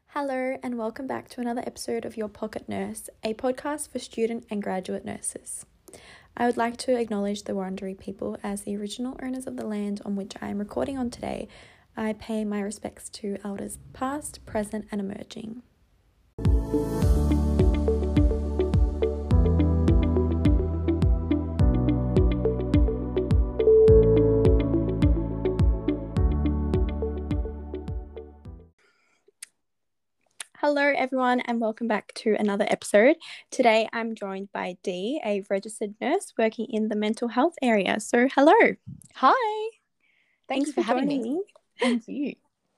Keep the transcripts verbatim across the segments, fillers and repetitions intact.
Hello, and welcome back to another episode of Your Pocket Nurse, a podcast for student and graduate nurses. I would like to acknowledge the Wurundjeri people as the original owners of the land on which I am recording on today. I pay my respects to elders past, present, and emerging. Hello everyone and welcome back to another episode. Today I'm joined by Dee, a registered nurse working in the mental health area. So hello. Hi. Thank Thanks you for, for having joining me. me. Thank you.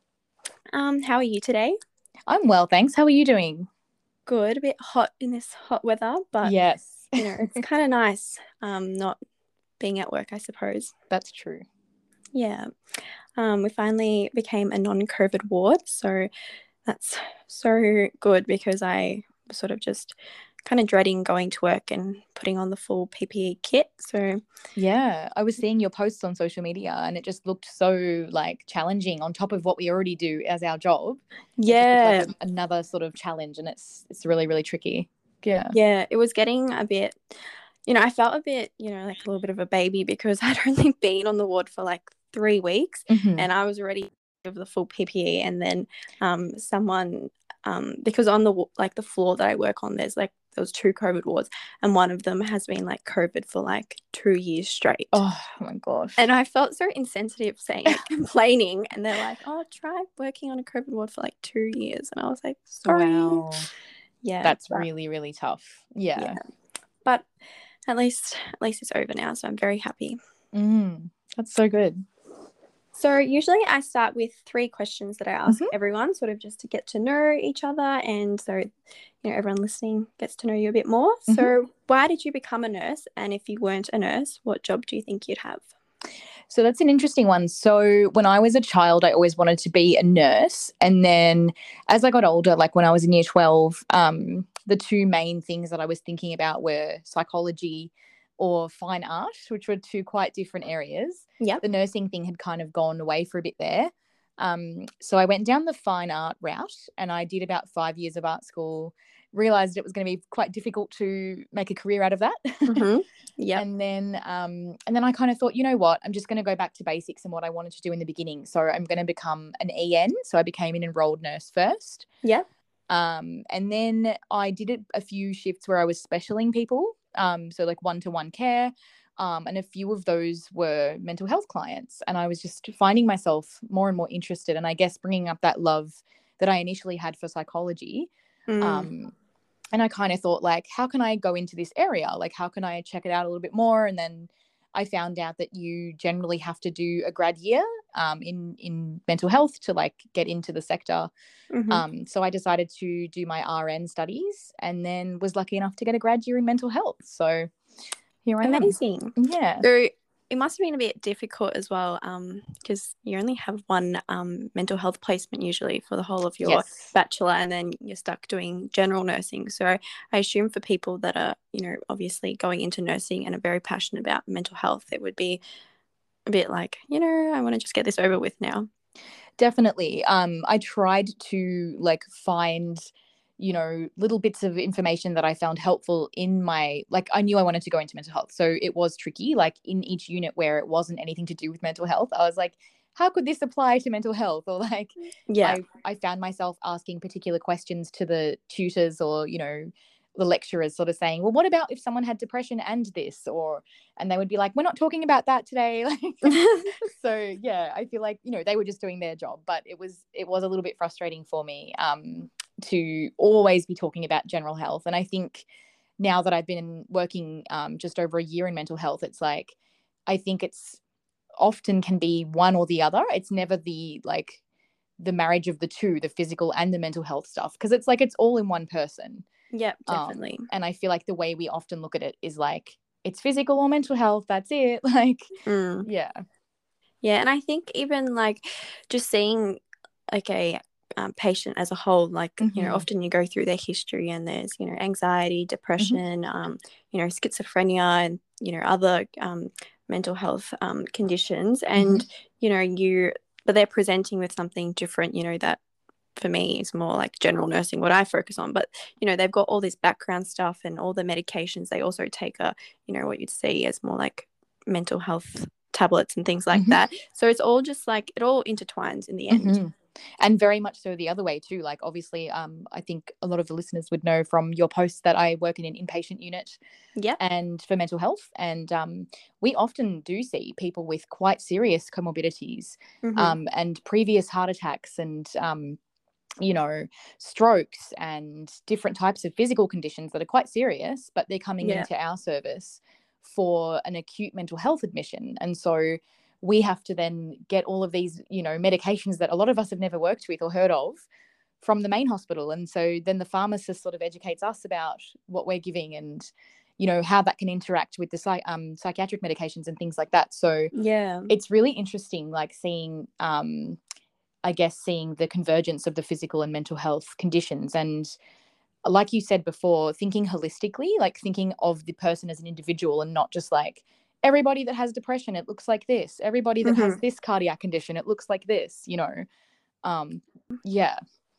Um, how are you today? I'm well, thanks. How are you doing? Good. A bit hot in this hot weather, but Yes. you know, it's kind of nice um not being at work, I suppose. That's true. Yeah. Um, we finally became a non-COVID ward, so that's so good because I was sort of just kind of dreading going to work and putting on the full P P E kit. So Yeah, I was seeing your posts on social media and it just looked so like challenging on top of what we already do as our job. yeah, It just looked like a, another sort of challenge, and it's it's really really tricky. Yeah. yeah, it was getting a bit, you know, I felt a bit, you know, like a little bit of a baby because I'd only been on the ward for like three weeks Mm-hmm. and I was already of the full P P E, and then um someone um because on the like the floor that I work on, there's like those two COVID wards, and one of them has been like COVID for like two years straight. Oh my gosh. And I felt so insensitive saying it, complaining, and they're like, "Oh, try working on a COVID ward for like two years," and I was like, "Sorry." Wow. Yeah, That's but, really really tough. Yeah. yeah. But at least at least it's over now, so I'm very happy. Mm, that's so good. So usually I start with three questions that I ask Mhm. everyone, sort of just to get to know each other, and so you know everyone listening gets to know you a bit more. Mhm. So why did you become a nurse? And if you weren't a nurse, what job do you think you'd have? So that's an interesting one. So when I was a child, I always wanted to be a nurse. And then as I got older, like when I was in year twelve, um, the two main things that I was thinking about were psychology or fine art, which were two quite different areas. Yeah. The nursing thing had kind of gone away for a bit there. Um, so I went down the fine art route and I did about five years of art school, realized it was going to be quite difficult to make a career out of that. Mm-hmm. Yeah. And then um, and then I kind of thought, you know what, I'm just going to go back to basics and what I wanted to do in the beginning. So I'm going to become an E N. So I became an enrolled nurse first. Yeah. Um, and then I did it a few shifts where I was specialing people. Um, so like one-to-one care. Um, and a few of those were mental health clients. And I was just finding myself more and more interested. And I guess bringing up that love that I initially had for psychology. Mm. Um, and I kind of thought, like, how can I go into this area? Like, how can I check it out a little bit more? And then I found out that you generally have to do a grad year um, in, in mental health to, like, get into the sector. Mm-hmm. Um, so I decided to do my R N studies and then was lucky enough to get a grad year in mental health. So here I Amazing. am. Yeah. So it must have been a bit difficult as well, um, because you only have one um, mental health placement usually for the whole of your Yes. bachelor, and then you're stuck doing general nursing. So I assume for people that are, you know, obviously going into nursing and are very passionate about mental health, it would be a bit like, you know, I want to just get this over with now. Definitely. Um, I tried to like find, you know, little bits of information that I found helpful in my, like, I knew I wanted to go into mental health. So it was tricky, like in each unit where it wasn't anything to do with mental health, I was like, how could this apply to mental health? Or like, yeah, I, I found myself asking particular questions to the tutors or, you know, the lecturers sort of saying, well, what about if someone had depression and this? Or, and they would be like, we're not talking about that today. Like, so yeah, I feel like, you know, they were just doing their job, but it was, it was a little bit frustrating for me um, to always be talking about general health. And I think now that I've been working um, just over a year in mental health, it's like, I think it's often can be one or the other. It's never the, like, the marriage of the two, the physical and the mental health stuff, because it's like it's all in one person. Yep, definitely. Um, and I feel like the way we often look at it is like it's physical or mental health, that's it. Like, mm. yeah. Yeah, and I think even like just seeing like a um, patient as a whole, like, mm-hmm. you know, often you go through their history and there's, you know, anxiety, depression, mm-hmm. um, you know, schizophrenia and, you know, other um, mental health um, conditions. And, mm-hmm. you know, you, but they're presenting with something different, you know, that for me is more like general nursing, what I focus on. But, you know, they've got all this background stuff and all the medications they also take are, you know, what you'd see as more like mental health tablets and things like mm-hmm. that. So it's all just like, it all intertwines in the end. Mm-hmm. And very much so the other way too. Like obviously, um, I think a lot of the listeners would know from your posts that I work in an inpatient unit, yeah, and for mental health, and um, we often do see people with quite serious comorbidities, mm-hmm. um, and previous heart attacks, and um, you know, strokes, and different types of physical conditions that are quite serious, but they're coming yeah. into our service for an acute mental health admission, and so we have to then get all of these, you know, medications that a lot of us have never worked with or heard of from the main hospital. And so then the pharmacist sort of educates us about what we're giving and, you know, how that can interact with the psych- um, psychiatric medications and things like that. So yeah, it's really interesting, like seeing, um, I guess, seeing the convergence of the physical and mental health conditions. And like you said before, thinking holistically, like thinking of the person as an individual and not just like, everybody that has depression, it looks like this. Everybody that mm-hmm. has this cardiac condition, it looks like this, you know. Um, yeah.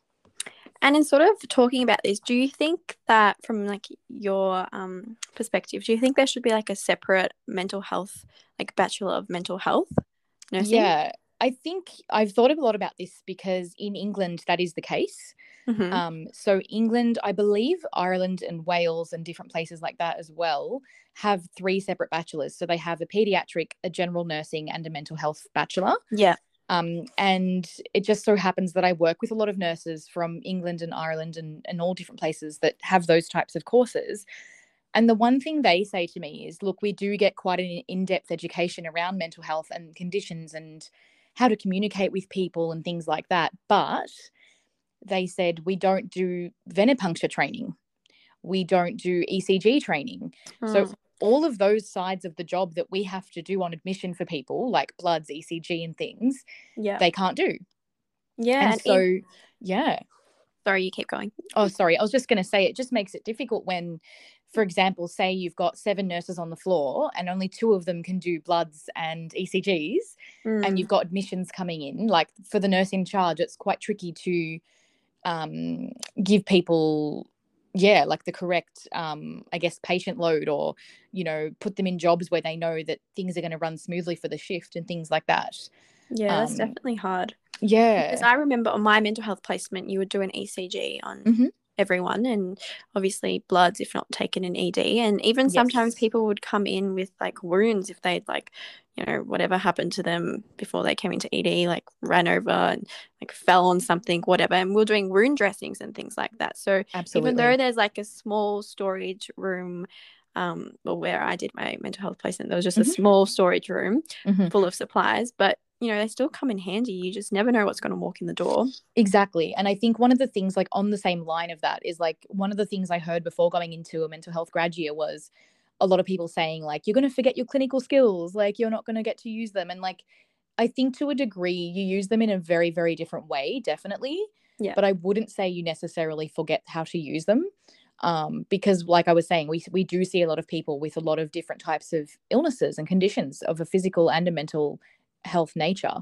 And in sort of talking about this, do you think that from like your um, perspective, do you think there should be like a separate mental health, like Bachelor of Mental Health nursing? Yeah, I think I've thought a lot about this because in England, that is the case. Mm-hmm. Um, so England, I believe Ireland and Wales and different places like that as well have three separate bachelors. So they have a pediatric, a general nursing, and a mental health bachelor. Yeah. Um, and it just so happens that I work with a lot of nurses from England and Ireland and, and all different places that have those types of courses. And the one thing they say to me is, look, we do get quite an in-depth education around mental health and conditions and how to communicate with people and things like that. But they said we don't do venipuncture training. We don't do E C G training. Mm. So all of those sides of the job that we have to do on admission for people, like bloods, E C G and things, yeah, they can't do. Yeah. And, and so, in- yeah. Sorry, you keep going. Oh, sorry. I was just going to say it just makes it difficult when, for example, say you've got seven nurses on the floor and only two of them can do bloods and E C Gs mm. and you've got admissions coming in. Like for the nurse in charge, it's quite tricky to um, give people, yeah, like the correct, um, I guess, patient load or, you know, put them in jobs where they know that things are going to run smoothly for the shift and things like that. Yeah, that's um, definitely hard. Yeah. Because I remember on my mental health placement, you would do an E C G on mm-hmm. everyone and obviously bloods if not taken an E D. And even yes. sometimes people would come in with like wounds if they'd like, you know, whatever happened to them before they came into E D, like ran over and like fell on something, whatever. And we we're doing wound dressings and things like that. So Absolutely. Even though there's like a small storage room, um, well, where I did my mental health placement, there was just mm-hmm. a small storage room mm-hmm. full of supplies, but you know, they still come in handy. You just never know what's going to walk in the door. Exactly. And I think one of the things, like on the same line of that, is like one of the things I heard before going into a mental health grad year was a lot of people saying like, you're going to forget your clinical skills, like you're not going to get to use them. And like, I think to a degree you use them in a very, very different way, definitely. Yeah. But I wouldn't say you necessarily forget how to use them. Um, because like I was saying, we we do see a lot of people with a lot of different types of illnesses and conditions of a physical and a mental health nature.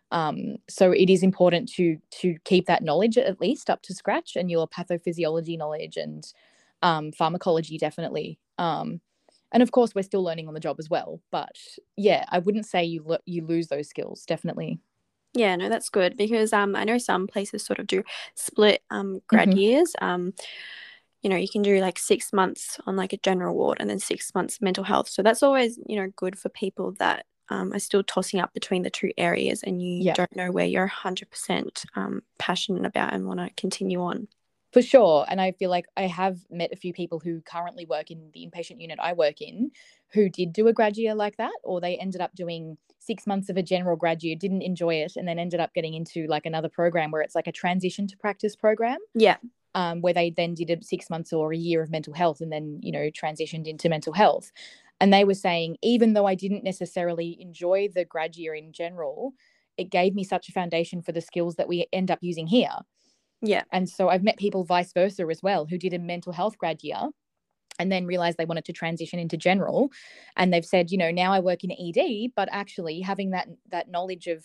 Um, so it is important to to keep that knowledge at least up to scratch, and your pathophysiology knowledge and um, pharmacology definitely. Um, and of course, we're still learning on the job as well. But yeah, I wouldn't say you lo- you lose those skills, definitely. Yeah, no, that's good because um, I know some places sort of do split um, grad mm-hmm. years. Um, you know, you can do like six months on like a general ward and then six months mental health. So that's always, you know, good for people that um, are still tossing up between the two areas and you yeah. don't know where you're one hundred percent um, passionate about and want to continue on. For sure. And I feel like I have met a few people who currently work in the inpatient unit I work in who did do a grad year like that, or they ended up doing six months of a general grad year, didn't enjoy it, and then ended up getting into like another program where it's like a transition to practice program. Yeah. Um, where they then did a six months or a year of mental health and then, you know, transitioned into mental health. And they were saying, even though I didn't necessarily enjoy the grad year in general, it gave me such a foundation for the skills that we end up using here. Yeah. And so I've met people vice versa as well who did a mental health grad year and then realized they wanted to transition into general. And they've said, you know, now I work in E D, but actually having that that knowledge of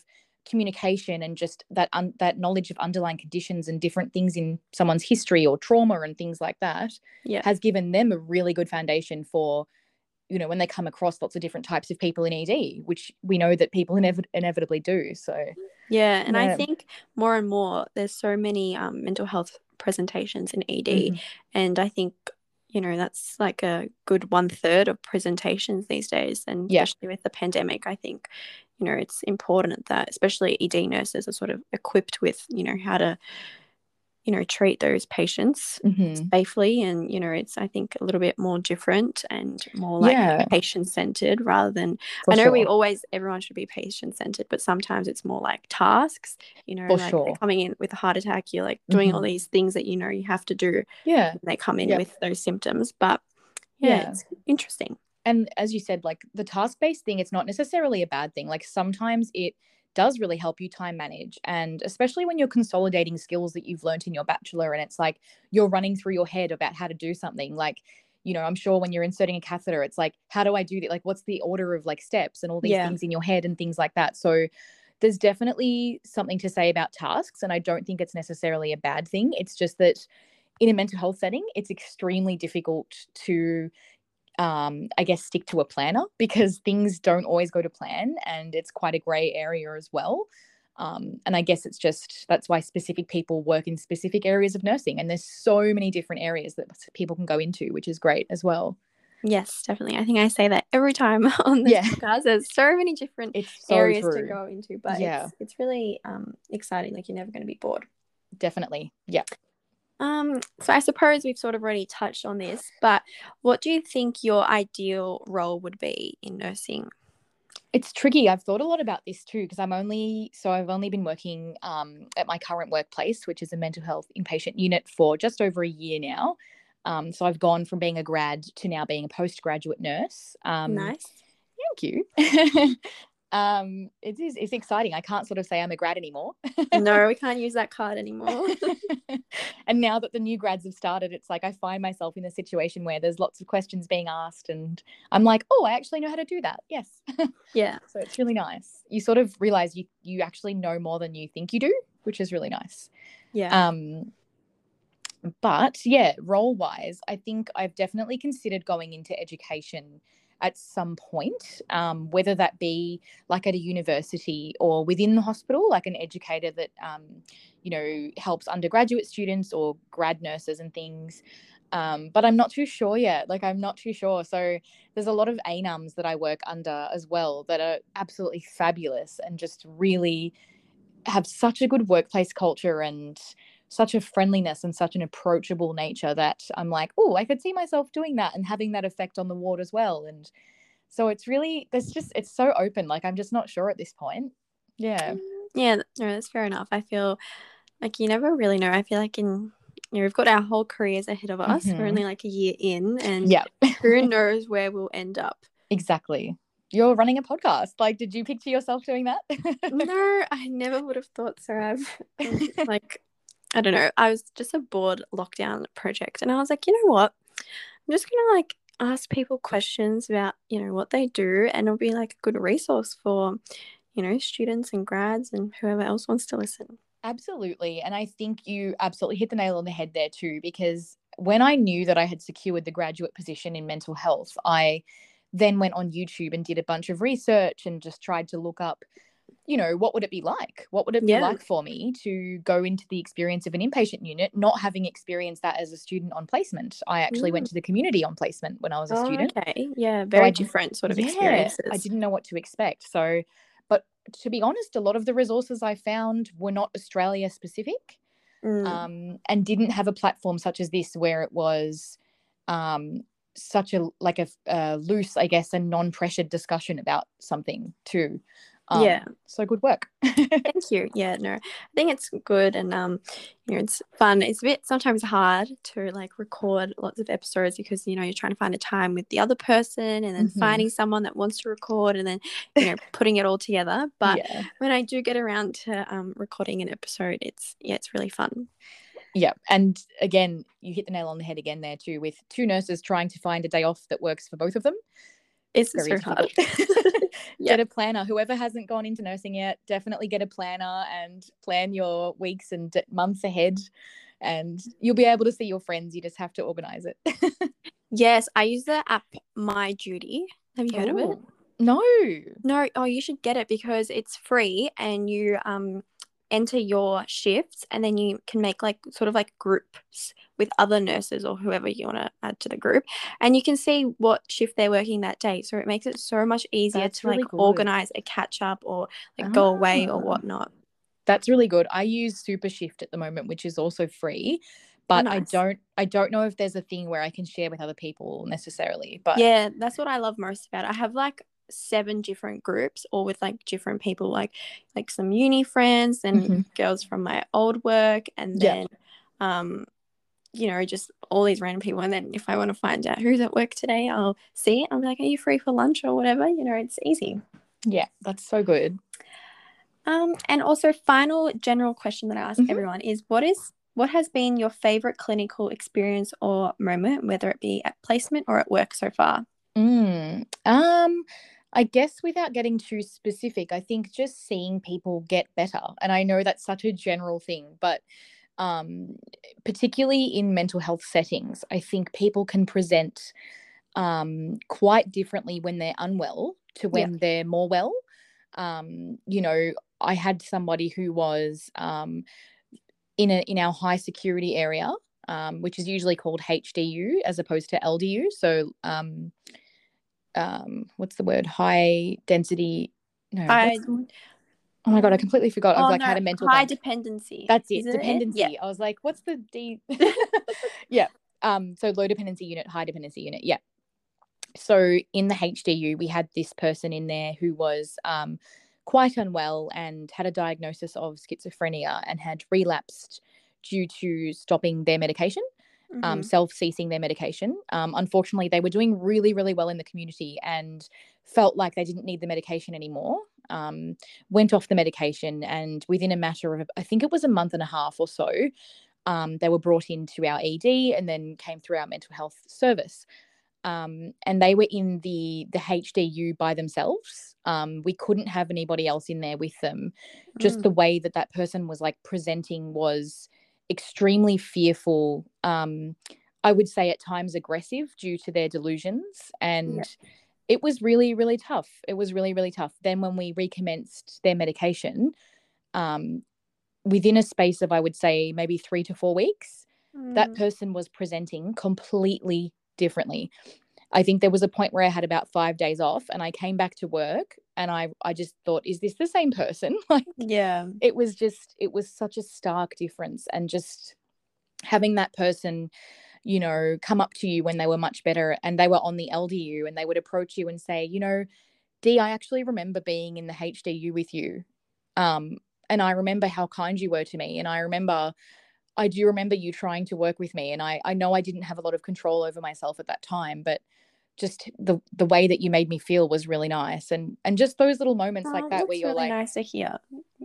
communication and just that un- that knowledge of underlying conditions and different things in someone's history or trauma and things like that yeah. has given them a really good foundation for, you know, when they come across lots of different types of people in E D, which we know that people inev- inevitably do. So yeah, and yeah. I think more and more there's so many um, mental health presentations in E D, mm-hmm. and I think, you know, that's like a good one third of presentations these days, and yeah. especially with the pandemic, I think, you know, it's important that especially E D nurses are sort of equipped with, you know, how to, you know, treat those patients mm-hmm. safely. And, you know, it's, I think, a little bit more different and more like yeah. patient-centered rather than, For I know sure. we always, everyone should be patient-centered, but sometimes it's more like tasks, you know, For like sure. they're coming in with a heart attack, you're like doing mm-hmm. all these things that, you know, you have to do yeah. when they come in yep. with those symptoms. But yeah, yeah. it's interesting. And as you said, like the task-based thing, it's not necessarily a bad thing. Like sometimes it does really help you time manage, and especially when you're consolidating skills that you've learned in your bachelor and it's like you're running through your head about how to do something. Like, you know, I'm sure when you're inserting a catheter, it's like, how do I do that? Like, what's the order of like steps and all these Yeah. things in your head and things like that. So there's definitely something to say about tasks, and I don't think it's necessarily a bad thing. It's just that in a mental health setting, it's extremely difficult to um, I guess, stick to a planner because things don't always go to plan, and it's quite a grey area as well. Um, and I guess it's just, that's why specific people work in specific areas of nursing, and there's so many different areas that people can go into, which is great as well. Yes, definitely. I think I say that every time on this yeah. podcast. There's so many different it's so areas true. to go into, but yeah. it's it's really um, exciting. Like, you're never going to be bored. Definitely. Yeah. Um, so I suppose we've sort of already touched on this, but what do you think your ideal role would be in nursing? It's tricky. I've thought a lot about this too, because I'm only, so I've only been working um, at my current workplace, which is a mental health inpatient unit, for just over a year now. Um, so I've gone from being a grad to now being a postgraduate nurse. Um, Nice. Thank you. um, it is, it's exciting. I can't sort of say I'm a grad anymore. No, we can't use that card anymore. And now that the new grads have started, it's like I find myself in a situation where there's lots of questions being asked and I'm like, oh, I actually know how to do that. Yes. Yeah. So it's really nice. You sort of realize you, you actually know more than you think you do, which is really nice. Yeah. Um, but yeah, role wise, I think I've definitely considered going into education at some point, um, whether that be like at a university or within the hospital, like an educator that, um, you know, helps undergraduate students or grad nurses and things. Um, but I'm not too sure yet. Like, I'm not too sure. So there's a lot of A N U Ms that I work under as well that are absolutely fabulous and just really have such a good workplace culture and such a friendliness and such an approachable nature that I'm like, oh, I could see myself doing that and having that effect on the ward as well. And so it's really, there's just, it's so open. Like, I'm just not sure at this point. Yeah. Yeah, no, that's fair enough. I feel like you never really know. I feel like in, you know, we've got our whole careers ahead of us. Mm-hmm. We're only like a year in, and yeah. who knows where we'll end up. Exactly. You're running a podcast. Like, did you picture yourself doing that? No, I never would have thought so. I've um, like, I don't know. I was just a bored lockdown project, and I was like, you know what? I'm just gonna like ask people questions about, you know, what they do, and it'll be like a good resource for, you know, students and grads and whoever else wants to listen. Absolutely. And I think you absolutely hit the nail on the head there too, because when I knew that I had secured the graduate position in mental health, I then went on YouTube and did a bunch of research and just tried to look up, you know, what would it be like? What would it Yeah. be like for me to go into the experience of an inpatient unit, not having experienced that as a student on placement? I actually Mm. went to the community on placement when I was a Oh, student. okay. Yeah, So very I- different sort of yeah, experiences. I didn't know what to expect. So, but to be honest, a lot of the resources I found were not Australia specific, Mm. um, and didn't have a platform such as this where it was um, such a like a, a loose, I guess, a non-pressured discussion about something too. Um, Yeah. So good work. Thank you. Yeah, no, I think it's good, and um, you know, it's fun. It's a bit sometimes hard to like record lots of episodes because, you know, you're trying to find a time with the other person and then Mhm. finding someone that wants to record and then, you know, putting it all together. But Yeah. when I do get around to um recording an episode, it's yeah, it's really fun. Yeah. And again, you hit the nail on the head again there too, with two nurses trying to find a day off that works for both of them. It's Very so hard. Get a planner. Whoever hasn't gone into nursing yet, definitely get a planner and plan your weeks and d- months ahead, and you'll be able to see your friends. You just have to organize it. Yes, I use the app My Duty. Have you heard Ooh, of it? No. No. Oh, you should get it because it's free, and you um enter your shifts, and then you can make like sort of like groups with other nurses or whoever you want to add to the group, and you can see what shift they're working that day. So it makes it so much easier That's to like really good. organize a catch up or like go away or Ah. whatnot. That's really good. I use Super Shift at the moment, which is also free, but Oh, I nice. don't I don't know if there's a thing where I can share with other people necessarily. But Yeah, that's what I love most about it. I have like seven different groups, all with like different people, like like some uni friends and Mhm. girls from my old work, and Yeah. then um you know, just all these random people. And then if I want to find out who's at work today, I'll see it. I'll be like, are you free for lunch or whatever? You know, it's easy. Yeah, that's so good. Um, and also final general question that I ask Mhm. everyone is what is what has been your favorite clinical experience or moment, whether it be at placement or at work so far? Mm. Um, I guess without getting too specific, I think just seeing people get better. And I know that's such a general thing, but um, particularly in mental health settings, I think people can present um, quite differently when they're unwell to when Yeah. they're more well. Um, you know, I had somebody who was um, in a in our high security area, um, which is usually called H D U as opposed to L D U. So, um, um, what's the word? High density. No. I, what's the word? Oh my god, I completely forgot. I've oh like no, had a mental high blank. dependency. That's it. Isn't it? Yeah. Dependency. I was like, what's the D? Yeah. Um. So low dependency unit, high dependency unit. Yeah. So in the H D U, we had this person in there who was um, quite unwell and had a diagnosis of schizophrenia and had relapsed due to stopping their medication, Mm-hmm. um, self-ceasing their medication. Um, unfortunately, they were doing really, really well in the community and felt like they didn't need the medication anymore. Um, went off the medication, and within a matter of, I think it was a month and a half or so, um, they were brought into our E D and then came through our mental health service. Um, and they were in the the H D U by themselves. Um, we couldn't have anybody else in there with them. Just Mm. the way that that person was like presenting was extremely fearful. Um, I would say at times aggressive due to their delusions, and Yeah. it was really, really tough. It was really, really tough. Then when we recommenced their medication, um, within a space of I would say maybe three to four weeks, that Mm. person was presenting completely differently. I think there was a point where I had about five days off and I came back to work and I, I just thought, is this the same person? Like, Yeah. it was just, it was such a stark difference. And just having that person, you know, come up to you when they were much better and they were on the L D U and they would approach you and say, you know, Dee, I actually remember being in the H D U with you. Um, and I remember how kind you were to me. And I remember I do remember you trying to work with me, and I, I know I didn't have a lot of control over myself at that time, but just the the way that you made me feel was really nice. And and just those little moments like Oh, that where that's you're really like, nice to hear.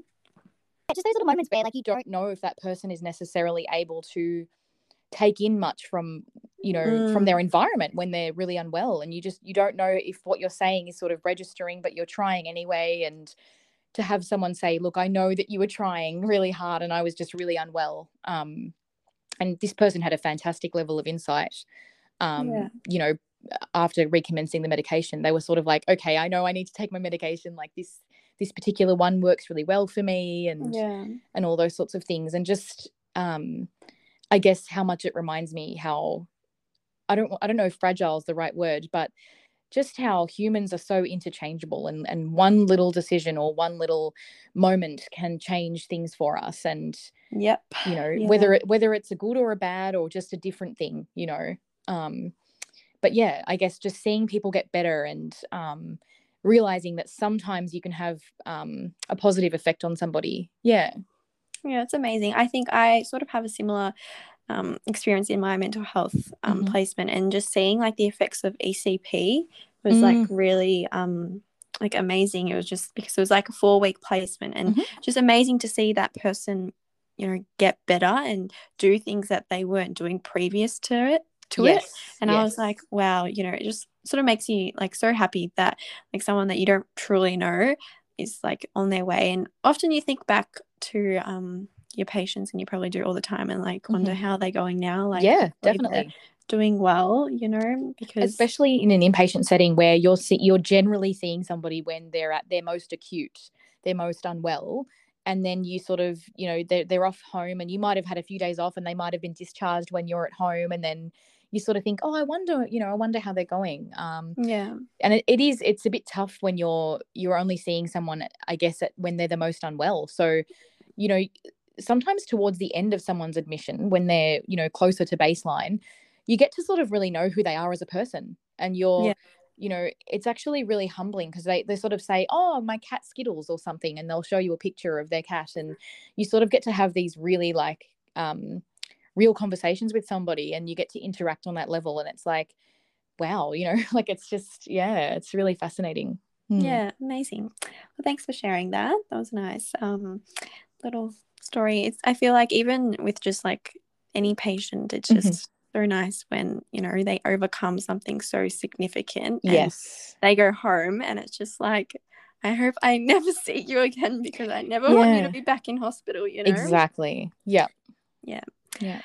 just those little moments where like you don't know if that person is necessarily able to take in much from, you know, Mm. from their environment when they're really unwell, and you just you don't know if what you're saying is sort of registering, but you're trying anyway. And to have someone say, look, I know that you were trying really hard and I was just really unwell. Um, and this person had a fantastic level of insight. Um, Yeah. you know, after recommencing the medication, they were sort of like, okay, I know I need to take my medication. Like this, this particular one works really well for me, and Yeah. and all those sorts of things. And just, um, I guess how much it reminds me how I don't I don't know if fragile is the right word, but just how humans are so interchangeable, and, and one little decision or one little moment can change things for us. And, Yep. you know, Yeah. whether it, whether it's a good or a bad or just a different thing, you know. Um, but yeah, I guess just seeing people get better and um, realizing that sometimes you can have um, a positive effect on somebody. Yeah. Yeah, it's amazing. I think I sort of have a similar um, experience in my mental health um, Mm-hmm. placement, and just seeing like the effects of E C P was Mm. like really um, like amazing. It was just because it was like a four week placement, and Mm-hmm. just amazing to see that person, you know, get better and do things that they weren't doing previous to it. To Yes. it, and yes. I was like, wow, you know, just sort of makes you like so happy that like someone that you don't truly know is like on their way. And often you think back to um your patients, and you probably do all the time, and like wonder Mm-hmm. how they're going now. Like Yeah, hopefully they're definitely. doing well, you know, because Especially in an inpatient setting where you're see- you're generally seeing somebody when they're at their most acute, they're most unwell, and then you sort of, you know, they're, they're off home, and you might have had a few days off, and they might have been discharged when you're at home, and then you sort of think, oh, I wonder, you know, I wonder how they're going. Um, yeah, and it, it is, it's a bit tough when you're you're only seeing someone, I guess, at, when they're the most unwell. So, you know, sometimes towards the end of someone's admission, when they're, you know, closer to baseline, you get to sort of really know who they are as a person. And you're, yeah, you know, it's actually really humbling because they, they sort of say, oh, my cat Skittles or something, and they'll show you a picture of their cat, and you sort of get to have these really like um, real conversations with somebody, and you get to interact on that level. And it's like, wow, you know, like it's just, yeah, it's really fascinating. Hmm. yeah, amazing. Well, thanks for sharing that. That was nice. Um, little story. It's, I feel like even with just like any patient, it's Mm-hmm. just so nice when, you know, they overcome something so significant and Yes. they go home, and it's just like, I hope I never see you again, because I never want you to Yeah, be back in hospital, you know? exactly. Yeah. Yeah. Yeah.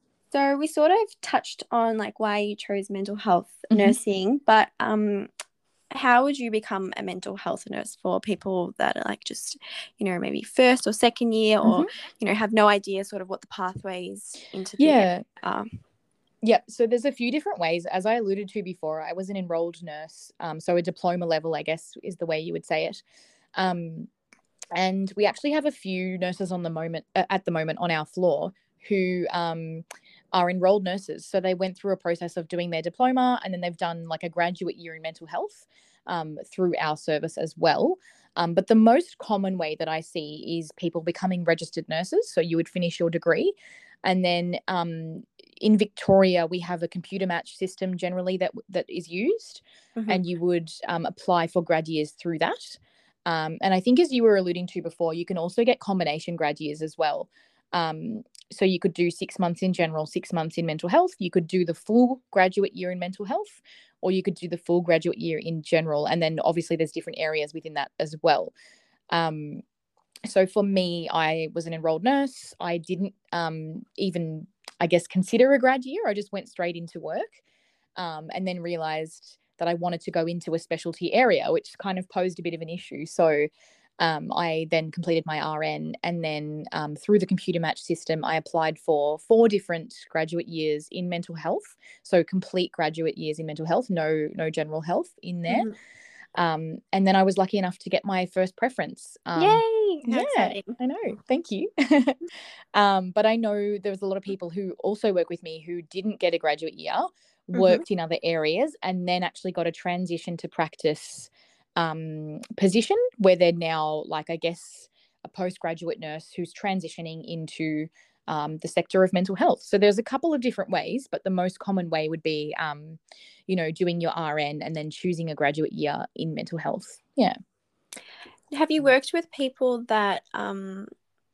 So we sort of touched on like why you chose mental health Mm-hmm. nursing, but um how would you become a mental health nurse for people that are like just, you know, maybe first or second year, or, Mm-hmm. you know, have no idea sort of what the pathways into the Yeah. area are? Yeah, so there's a few different ways. As I alluded to before, I was an enrolled nurse, um, so a diploma level, I guess, is the way you would say it. Um, and we actually have a few nurses on the moment, uh, at the moment, on our floor who um, are enrolled nurses. So they went through a process of doing their diploma, and then they've done like a graduate year in mental health um, through our service as well. Um, but the most common way that I see is people becoming registered nurses. So you would finish your degree, and then um, in Victoria, we have a computer match system generally that that is used, Mm-hmm. and you would um, apply for grad years through that. Um, and I think, as you were alluding to before, you can also get combination grad years as well. Um, so you could do six months in general, six months in mental health. You could do the full graduate year in mental health, or you could do the full graduate year in general. And then obviously there's different areas within that as well. Um, so for me, I was an enrolled nurse. I didn't um, even, I guess, consider a grad year. I just went straight into work, um, and then realized that I wanted to go into a specialty area, which kind of posed a bit of an issue. So um, I then completed my R N, and then um, through the computer match system, I applied for four different graduate years in mental health. So complete graduate years in mental health, no no general health in there. Mm-hmm. Um, and then I was lucky enough to get my first preference. Um, Yay! How yeah, exciting. I know. Thank you. um, but I know there was a lot of people who also work with me who didn't get a graduate year, worked mm-hmm. in other areas, and then actually got a transition to practice um, position where they're now, like, I guess, a postgraduate nurse who's transitioning into um, the sector of mental health. So there's a couple of different ways, but the most common way would be, um, you know, doing your R N and then choosing a graduate year in mental health. Yeah. Have you worked with people that, um,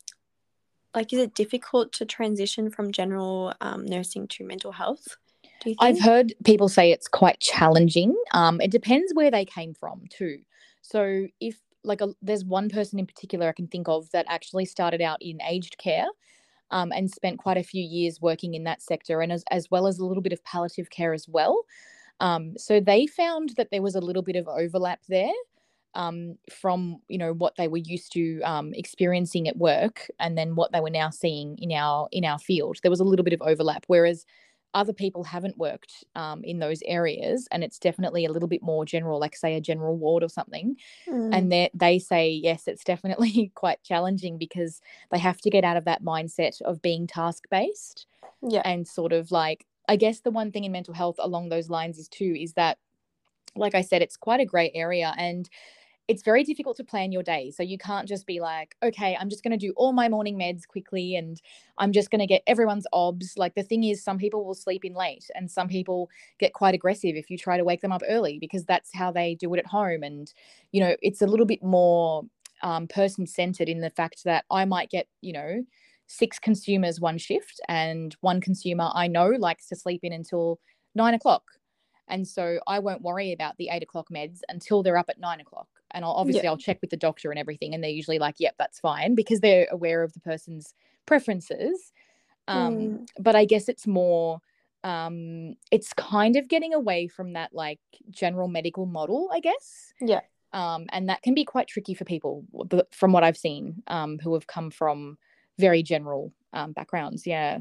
like, is it difficult to transition from general um, nursing to mental health, do you think? I've heard people say it's quite challenging. Um, it depends where they came from too. So if, like, a, there's one person in particular I can think of that actually started out in aged care, um, and spent quite a few years working in that sector, and as, as well as a little bit of palliative care as well. Um, so they found that there was a little bit of overlap there, um, from, you know, what they were used to um, experiencing at work, and then what they were now seeing in our in our field. There was a little bit of overlap, whereas other people haven't worked um, in those areas, and it's definitely a little bit more general, like say a general ward or something. Mm. And they they say yes, it's definitely quite challenging because they have to get out of that mindset of being task based, yeah, and sort of like, I guess the one thing in mental health along those lines is too is that, like I said, it's quite a grey area, and it's very difficult to plan your day. So you can't just be like, okay, I'm just going to do all my morning meds quickly and I'm just going to get everyone's obs. Like, the thing is, some people will sleep in late, and some people get quite aggressive if you try to wake them up early, because that's how they do it at home. And, you know, it's a little bit more um, person-centered in the fact that I might get, you know, six consumers one shift, and one consumer I know likes to sleep in until nine o'clock. And so I won't worry about the eight o'clock meds until they're up at nine o'clock. And I'll obviously Yeah. I'll check with the doctor and everything. And they're usually like, yep, that's fine, because they're aware of the person's preferences. Um, Mm. But I guess it's more, um, it's kind of getting away from that like general medical model, I guess. Yeah. Um, and that can be quite tricky for people, from what I've seen, um, who have come from very general um, backgrounds. Yeah.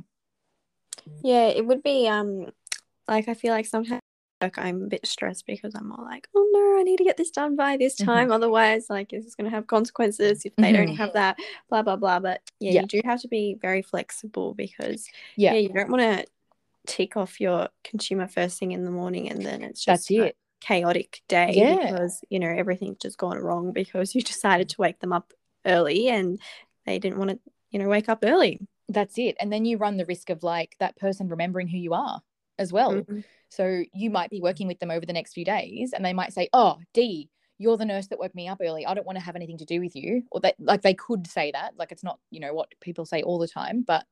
Yeah, it would be um like I feel like sometimes like I'm a bit stressed because I'm all like, oh no, I need to get this done by this time. Mm-hmm. Otherwise, like, is this going to have consequences if they Mm-hmm. don't have that, blah, blah, blah. But yeah, Yeah. you do have to be very flexible because, Yeah. yeah, you don't want to tick off your consumer first thing in the morning and then it's just That's it. a chaotic day Yeah. because, you know, everything's just gone wrong because you decided to wake them up early and they didn't want to, you know, wake up early. That's it. And then you run the risk of like that person remembering who you are as well. Mm-hmm. So you might be working with them over the next few days and they might say, oh, Dee, you're the nurse that woke me up early. I don't want to have anything to do with you. Or that, like, they could say that. Like, it's not, you know, what people say all the time, but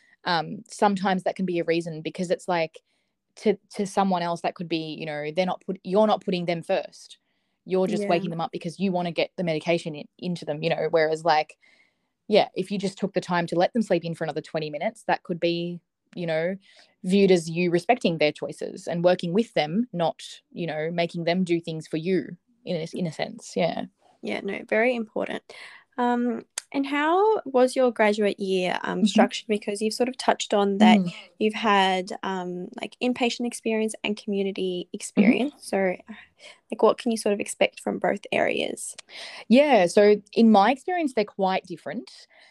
um, sometimes that can be a reason, because it's like to to someone else that could be, you know, they're not put, you're not putting them first. You're just Yeah. waking them up because you want to get the medication in, into them, you know, whereas like, yeah, if you just took the time to let them sleep in for another twenty minutes, that could be, you know, viewed as you respecting their choices and working with them, not, you know, making them do things for you in a, in a sense. Yeah. Yeah, no, very important. Um, and how was your graduate year um, Mhm. structured? Because you've sort of touched on that Mm. you've had um, like inpatient experience and community Mhm. experience. So like what can you sort of expect from both areas? Yeah, so in my experience, they're quite different.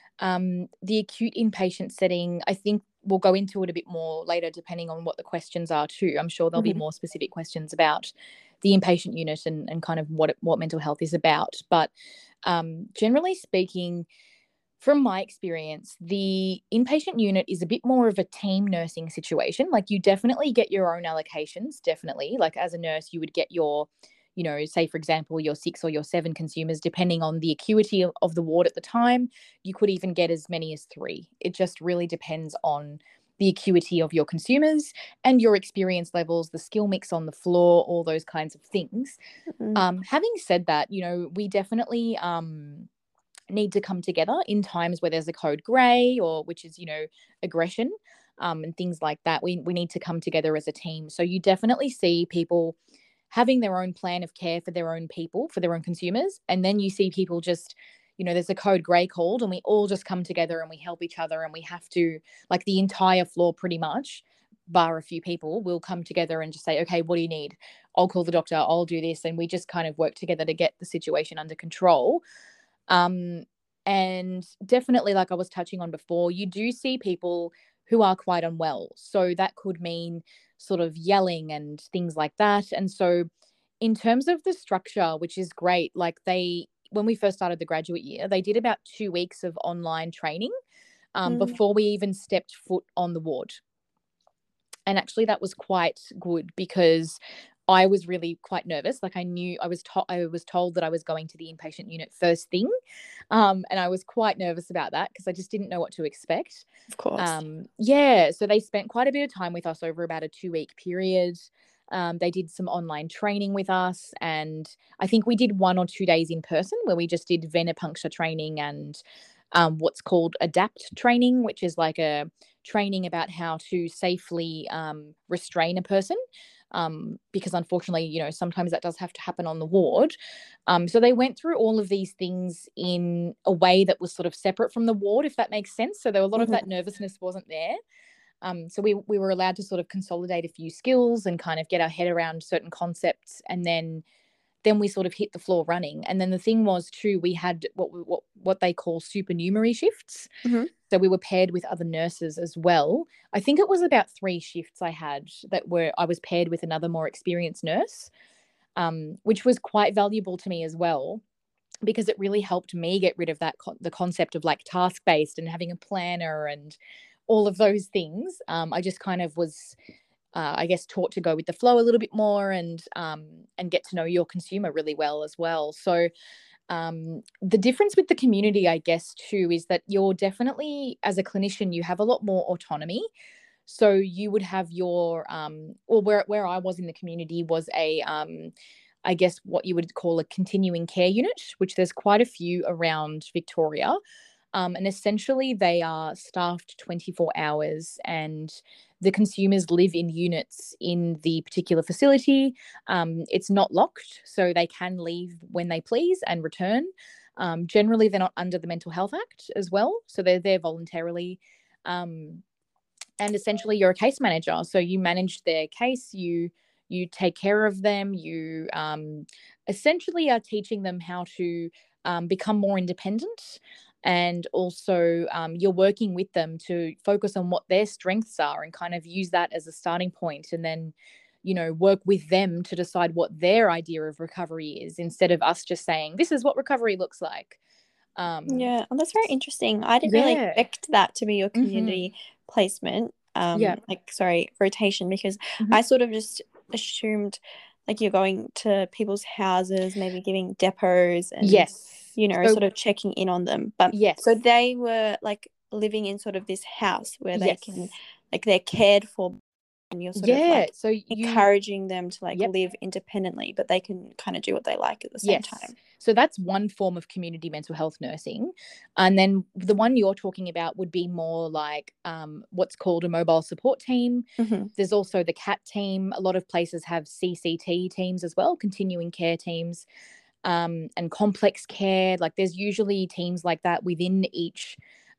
Um, the acute inpatient setting, I think we'll go into it a bit more later, depending on what the questions are too. I'm sure there'll be Mhm. more specific questions about the inpatient unit and, and kind of what it, what mental health is about. But um, generally speaking, from my experience, the inpatient unit is a bit more of a team nursing situation. Like, you definitely get your own allocations, definitely. Like, as a nurse, you would get your, you know, say, for example, your six or your seven consumers, depending on the acuity of, of the ward at the time. You could even get as many as three. It just really depends on the acuity of your consumers and your experience levels, the skill mix on the floor, all those kinds of things. Mm. Um, having said that, you know, we definitely um, need to come together in times where there's a code grey, or which is, you know, aggression um, and things like that. We, we need to come together as a team. So you definitely see people having their own plan of care for their own people, for their own consumers. And then you see people just, you know, there's a code grey called and we all just come together and we help each other, and we have to, like, the entire floor pretty much, bar a few people, will come together and just say, okay, what do you need? I'll call the doctor, I'll do this. And we just kind of work together to get the situation under control. Um, and definitely, like I was touching on before, you do see people who are quite unwell. So that could mean sort of yelling and things like that. And so in terms of the structure, which is great, like they, when we first started the graduate year, they did about two weeks of online training um, Mm. before we even stepped foot on the ward. And actually that was quite good, because I was really quite nervous. Like, I knew I was told I was told that I was going to the inpatient unit first thing. Um, and I was quite nervous about that because I just didn't know what to expect. Of course. Um, yeah. So they spent quite a bit of time with us over about a two week period. Um, they did some online training with us, and I think we did one or two days in person where we just did venipuncture training and um, what's called ADAPT training, which is like a training about how to safely um, restrain a person. Um, because unfortunately, you know, sometimes that does have to happen on the ward. Um, so they went through all of these things in a way that was sort of separate from the ward, if that makes sense. So there were a lot Mhm. of that nervousness wasn't there. Um, so we we were allowed to sort of consolidate a few skills and kind of get our head around certain concepts, and then then we sort of hit the floor running. And then the thing was too, we had what what what they call supernumerary shifts. Mhm. So we were paired with other nurses as well. I think it was about three shifts I had that were I was paired with another more experienced nurse, um, which was quite valuable to me as well, because it really helped me get rid of that co- the concept of like task based and having a planner and all of those things. Um, I just kind of was, uh, I guess, taught to go with the flow a little bit more, and um, and get to know your consumer really well as well. So um, the difference with the community, I guess, too, is that you're definitely, as a clinician, you have a lot more autonomy. So you would have your, um, or where, where I was in the community was a, um, I guess what you would call a continuing care unit, which there's quite a few around Victoria. Um, and essentially they are staffed twenty-four hours, and the consumers live in units in the particular facility. Um, it's not locked, so they can leave when they please and return. Um, generally, they're not under the Mental Health Act as well, so they're there voluntarily. Um, and essentially, you're a case manager, so you manage their case, you you take care of them, you um, essentially are teaching them how to um, become more independent, and also um, you're working with them to focus on what their strengths are and kind of use that as a starting point, and then, you know, work with them to decide what their idea of recovery is, instead of us just saying this is what recovery looks like. Um, Yeah, well, that's very interesting. I didn't really yeah. expect that to be your Mhm. community placement, um, Yeah. like, sorry, rotation, because Mhm. I sort of just assumed like you're going to people's houses, maybe giving depots and, Yes. you know, So- sort of checking in on them. But Yes. so they were like living in sort of this house where they Yes. can, like, they're cared for, and you're sort of Yeah. like So you encouraging them to like Yep. live independently, but they can kind of do what they like at the same Yes. time. So that's one form of community mental health nursing. And then the one you're talking about would be more like um, what's called a mobile support team. Mm-hmm. There's also the C A T team. A lot of places have C C T teams as well, continuing care teams, um, and complex care. Like there's usually teams like that within each,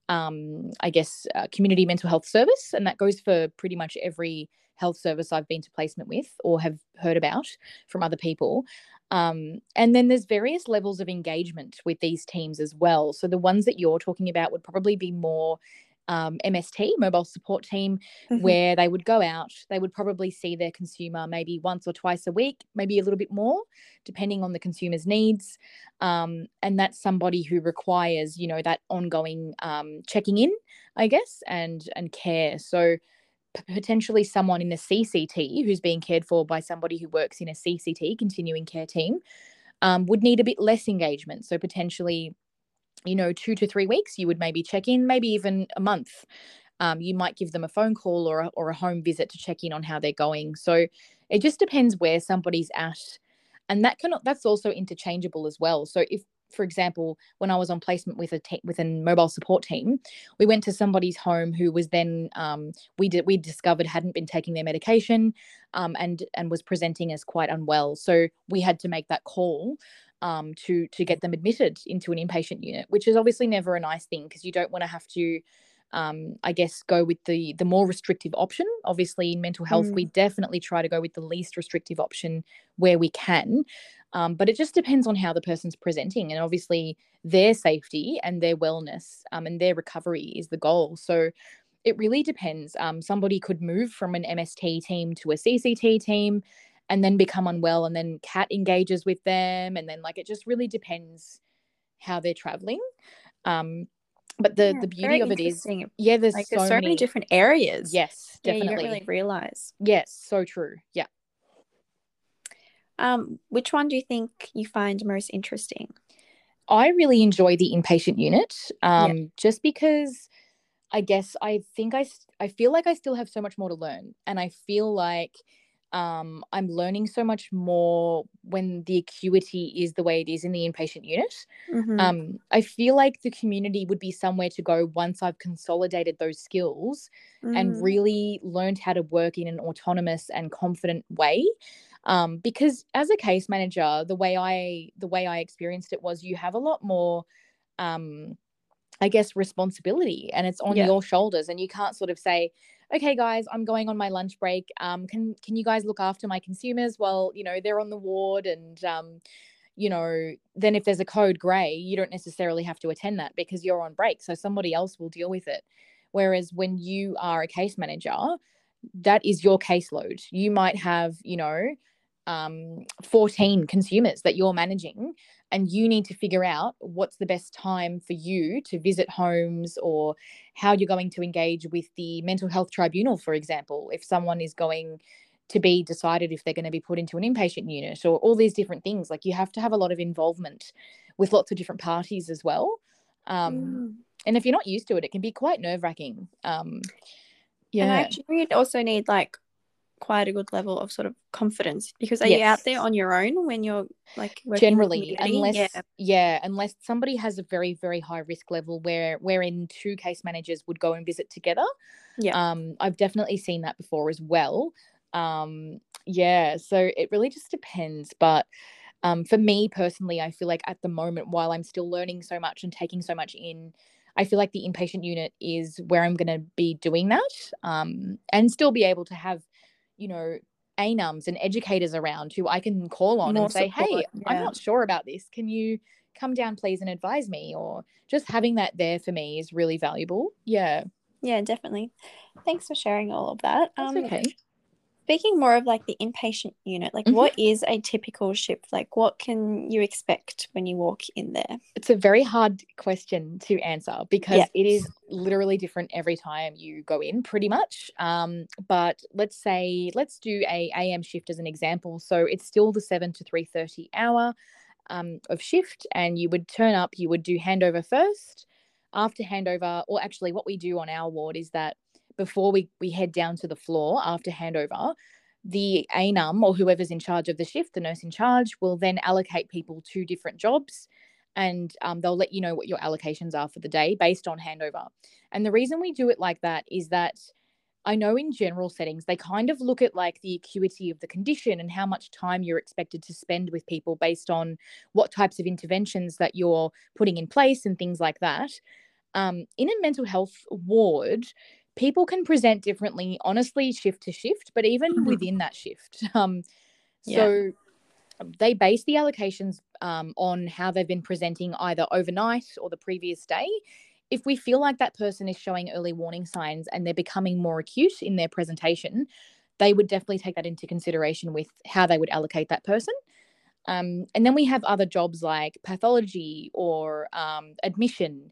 um, I guess, uh, community mental health service. And that goes for pretty much every health service I've been to placement with or have heard about from other people. Um, and then there's various levels of engagement with these teams as well. So the ones that you're talking about would probably be more um, M S T, mobile support team, Mm-hmm. where they would go out, they would probably see their consumer maybe once or twice a week, maybe a little bit more, depending on the consumer's needs. Um, and that's somebody who requires, you know, that ongoing um, checking in, I guess, and and care. So potentially someone in the C C T who's being cared for by somebody who works in a C C T, continuing care team, um, would need a bit less engagement. So potentially, you know, two to three weeks, you would maybe check in, maybe even a month. Um, you might give them a phone call or a, or a home visit to check in on how they're going. So it just depends where somebody's at. And that can, that's also interchangeable as well. So if, for example, when I was on placement with a te- with a mobile support team, we went to somebody's home who was then um, we did we discovered hadn't been taking their medication, um, and and was presenting as quite unwell. So we had to make that call um, to to get them admitted into an inpatient unit, which is obviously never a nice thing because you don't want to have to, um, I guess, go with the the more restrictive option. Obviously, in mental health, Mm. we definitely try to go with the least restrictive option where we can. Um, but it just depends on how the person's presenting, and obviously their safety and their wellness um, and their recovery is the goal. So it really depends. Um, somebody could move from an M S T team to a C C T team and then become unwell, and then C A T engages with them. And then like, it just really depends how they're traveling. Um, but the, Yeah, the beauty very of it is, interesting. yeah, there's Like so, there's so many many different areas. Yes, Yeah, you definitely. don't really realize. Yes, so true. Yeah. Um, which one do you think you find most interesting? I really enjoy the inpatient unit, um, Yeah. just because I guess I think I, I feel like I still have so much more to learn. And I feel like um, I'm learning so much more when the acuity is the way it is in the inpatient unit. Mm-hmm. Um, I feel like the community would be somewhere to go once I've consolidated those skills Mm. and really learned how to work in an autonomous and confident way. Um, because as a case manager, the way I the way I experienced it was you have a lot more, um, I guess, responsibility, and it's on Yeah. your shoulders, and you can't sort of say, okay, guys, I'm going on my lunch break. Um, can can you guys look after my consumers while, you know, they're on the ward? And um, you know, then if there's a code grey, you don't necessarily have to attend that because you're on break. So somebody else will deal with it. Whereas when you are a case manager, that is your caseload. You might have, you know, um, fourteen consumers that you're managing, and you need to figure out what's the best time for you to visit homes, or how you're going to engage with the mental health tribunal, for example, if someone is going to be decided if they're going to be put into an inpatient unit, or all these different things. Like, you have to have a lot of involvement with lots of different parties as well. Um, Mm. and if you're not used to it, it can be quite nerve-wracking. Um, Yeah. And I actually you'd also need like quite a good level of sort of confidence, because are Yes. you out there on your own when you're like working Generally, in the community? unless Yeah. yeah, unless somebody has a very, very high risk level where wherein two case managers would go and visit together. Yeah. Um, I've definitely seen that before as well. Um, yeah, so it really just depends. But um, for me personally, I feel like at the moment, while I'm still learning so much and taking so much in, I feel like the inpatient unit is where I'm going to be doing that, um, and still be able to have, you know, A N U Ms and educators around who I can call on More and say, support, hey, I'm yeah. not sure about this. Can you come down, please, and advise me? Or just having that there for me is really valuable. Yeah. Yeah, definitely. Thanks for sharing all of that. That's Um, okay. speaking more of like the inpatient unit, like Mhm. what is a typical shift? Like what can you expect when you walk in there? It's a very hard question to answer because Yeah. it is literally different every time you go in, pretty much. Um, but let's say, let's do a AM shift as an example. So it's still the seven to three thirty hour um, of shift, and you would turn up, you would do handover first. After handover, or actually what we do on our ward is that before we, we head down to the floor after handover, the A N U M or whoever's in charge of the shift, the nurse in charge, will then allocate people to different jobs, and um, they'll let you know what your allocations are for the day based on handover. And the reason we do it like that is that I know in general settings, they kind of look at like the acuity of the condition and how much time you're expected to spend with people based on what types of interventions that you're putting in place and things like that. Um, in a mental health ward, people can present differently, honestly, shift to shift, but even Mhm. within that shift. Um, Yeah. so they base the allocations um, on how they've been presenting either overnight or the previous day. If we feel like that person is showing early warning signs and they're becoming more acute in their presentation, they would definitely take that into consideration with how they would allocate that person. Um, and then we have other jobs like pathology or um, admission,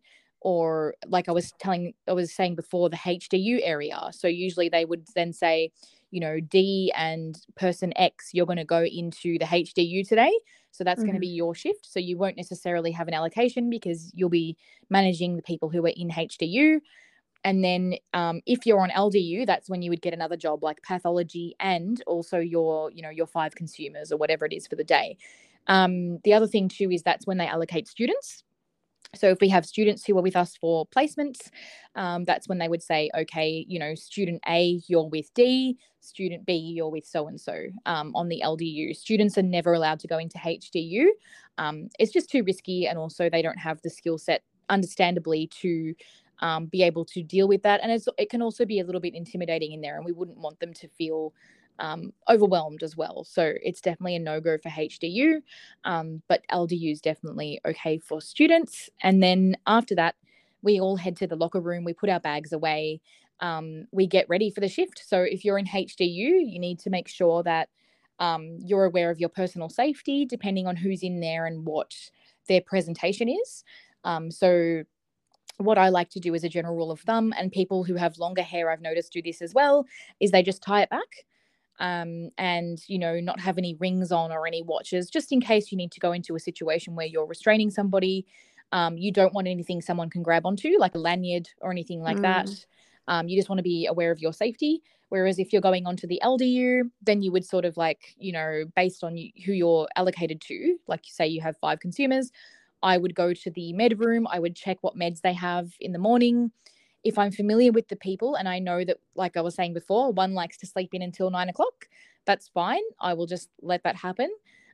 or like I was telling, I was saying before, the H D U area. So usually they would then say, you know, D and person X, you're going to go into the H D U today. So that's mm-hmm. going to be your shift. So you won't necessarily have an allocation because you'll be managing the people who are in H D U. And then um, if you're on L D U, that's when you would get another job like pathology and also your, you know, your five consumers or whatever it is for the day. Um, the other thing too is that's when they allocate students. So if we have students who are with us for placements, um, that's when they would say, okay, you know, student A, you're with D, student B, you're with so-and-so um, on the L D U. Students are never allowed to go into H D U. Um, it's just too risky, and also they don't have the skill set, understandably, to um, be able to deal with that. And it's, it can also be a little bit intimidating in there, and we wouldn't want them to feel Um, overwhelmed as well. So it's definitely a no-go for H D U, um, but L D U is definitely okay for students. And then after that, we all head to the locker room, we put our bags away, um, we get ready for the shift. So if you're in H D U, you need to make sure that um, you're aware of your personal safety, depending on who's in there and what their presentation is. Um, so what I like to do as a general rule of thumb, and people who have longer hair, I've noticed, do this as well, is they just tie it back. Um, and, you know, not have any rings on or any watches, just in case you need to go into a situation where you're restraining somebody. Um, you don't want anything someone can grab onto, like a lanyard or anything like mm. that. Um, you just want to be aware of your safety. Whereas if you're going onto the L D U, then you would sort of like, you know, based on you, who you're allocated to, like you say you have five consumers, I would go to the med room. I would check what meds they have in the morning. If I'm familiar with the people and I know that, like I was saying before, one likes to sleep in until nine o'clock, that's fine. I will just let that happen.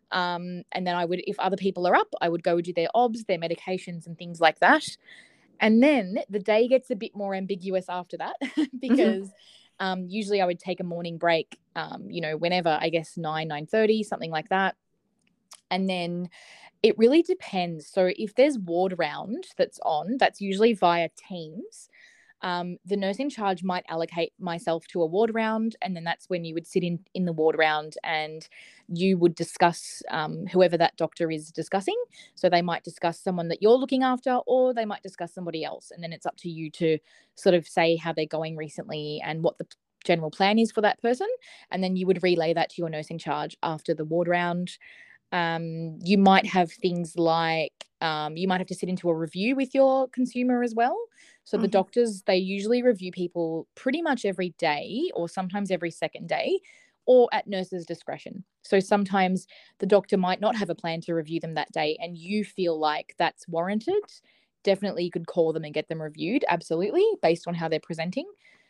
Um, and then I would, if other people are up, I would go do their obs, their medications and things like that. And then the day gets a bit more ambiguous after that because mm-hmm. um, usually I would take a morning break, um, you know, whenever, I guess nine, nine thirty, something like that. And then it really depends. So if there's ward round that's on, that's usually via Teams. Um, the nurse in charge might allocate myself to a ward round, and then that's when you would sit in, in the ward round and you would discuss um, whoever that doctor is discussing. So they might discuss someone that you're looking after, or they might discuss somebody else. And then it's up to you to sort of say how they're going recently and what the general plan is for that person. And then you would relay that to your nurse in charge after the ward round. Um, you might have things like um, you might have to sit into a review with your consumer as well. So the Mhm. doctors, they usually review people pretty much every day or sometimes every second day, or at nurse's discretion. So sometimes the doctor might not have a plan to review them that day and you feel like that's warranted. Definitely you could call them and get them reviewed, absolutely, based on how they're presenting.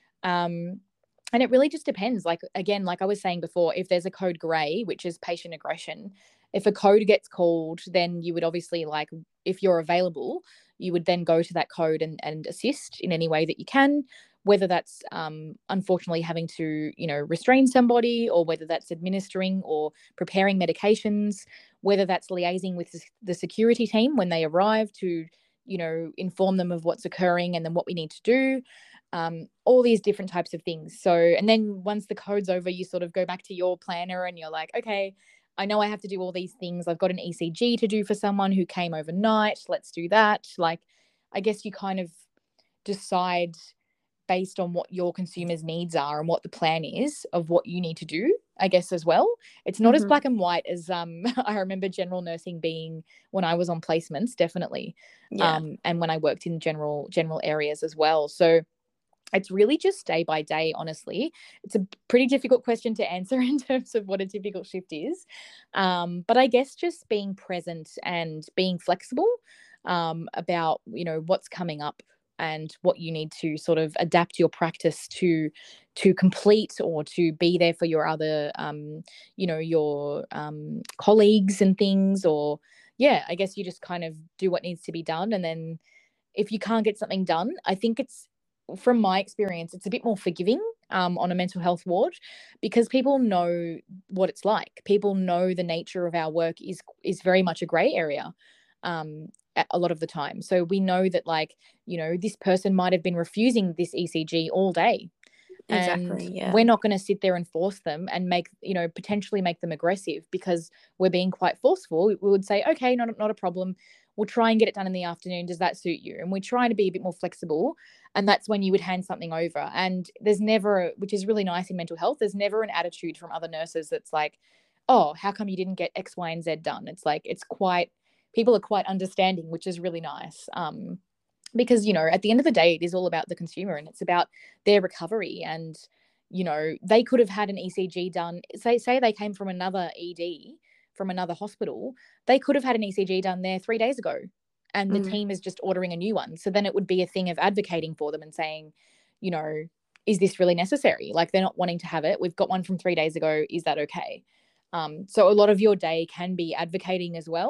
Um, and it really just depends. Like, again, like I was saying before, if there's a code grey, which is patient aggression, if a code gets called, then you would obviously, like, if you're available, you would then go to that code and, and assist in any way that you can, whether that's um, unfortunately having to, you know, restrain somebody, or whether that's administering or preparing medications, whether that's liaising with the security team when they arrive to, you know, inform them of what's occurring and then what we need to do. Um, all these different types of things. So, and then once the code's over, you sort of go back to your planner and you're like, okay, I know I have to do all these things. I've got an E C G to do for someone who came overnight. Let's do that. Like, I guess you kind of decide based on what your consumers' needs are and what the plan is of what you need to do, I guess, as well. It's not mm-hmm. as black and white as um, I remember general nursing being when I was on placements, definitely. Yeah. Um, and when I worked in general general areas as well. So it's really just day by day, honestly. It's a pretty difficult question to answer in terms of what a typical shift is. Um, but I guess just being present and being flexible um, about, you know, what's coming up and what you need to sort of adapt your practice to to complete, or to be there for your other, um, you know, your um, colleagues and things. Or, yeah, I guess you just kind of do what needs to be done. And then if you can't get something done, I think it's, from my experience, it's a bit more forgiving um, on a mental health ward, because people know what it's like. People know the nature of our work is is very much a grey area um, a lot of the time. So we know that, like, you know, this person might have been refusing this E C G all day. Exactly, and yeah. We're not going to sit there and force them and make, you know, potentially make them aggressive because we're being quite forceful. We would say, okay, not, not a problem. We'll try and get it done in the afternoon. Does that suit you? And we try to be a bit more flexible. And that's when you would hand something over. And there's never, which is really nice in mental health, there's never an attitude from other nurses that's like, oh, how come you didn't get X, Y, and Z done? It's like, it's quite, people are quite understanding, which is really nice. Um, because, you know, at the end of the day, it is all about the consumer and it's about their recovery. And, you know, they could have had an E C G done, say, say they came from another E D, from another hospital, they could have had an E C G done there three days ago and the mm. team is just ordering a new one. So then it would be a thing of advocating for them and saying, you know, is this really necessary? Like, they're not wanting to have it. We've got one from three days ago. Is that okay? Um, so a lot of your day can be advocating as well.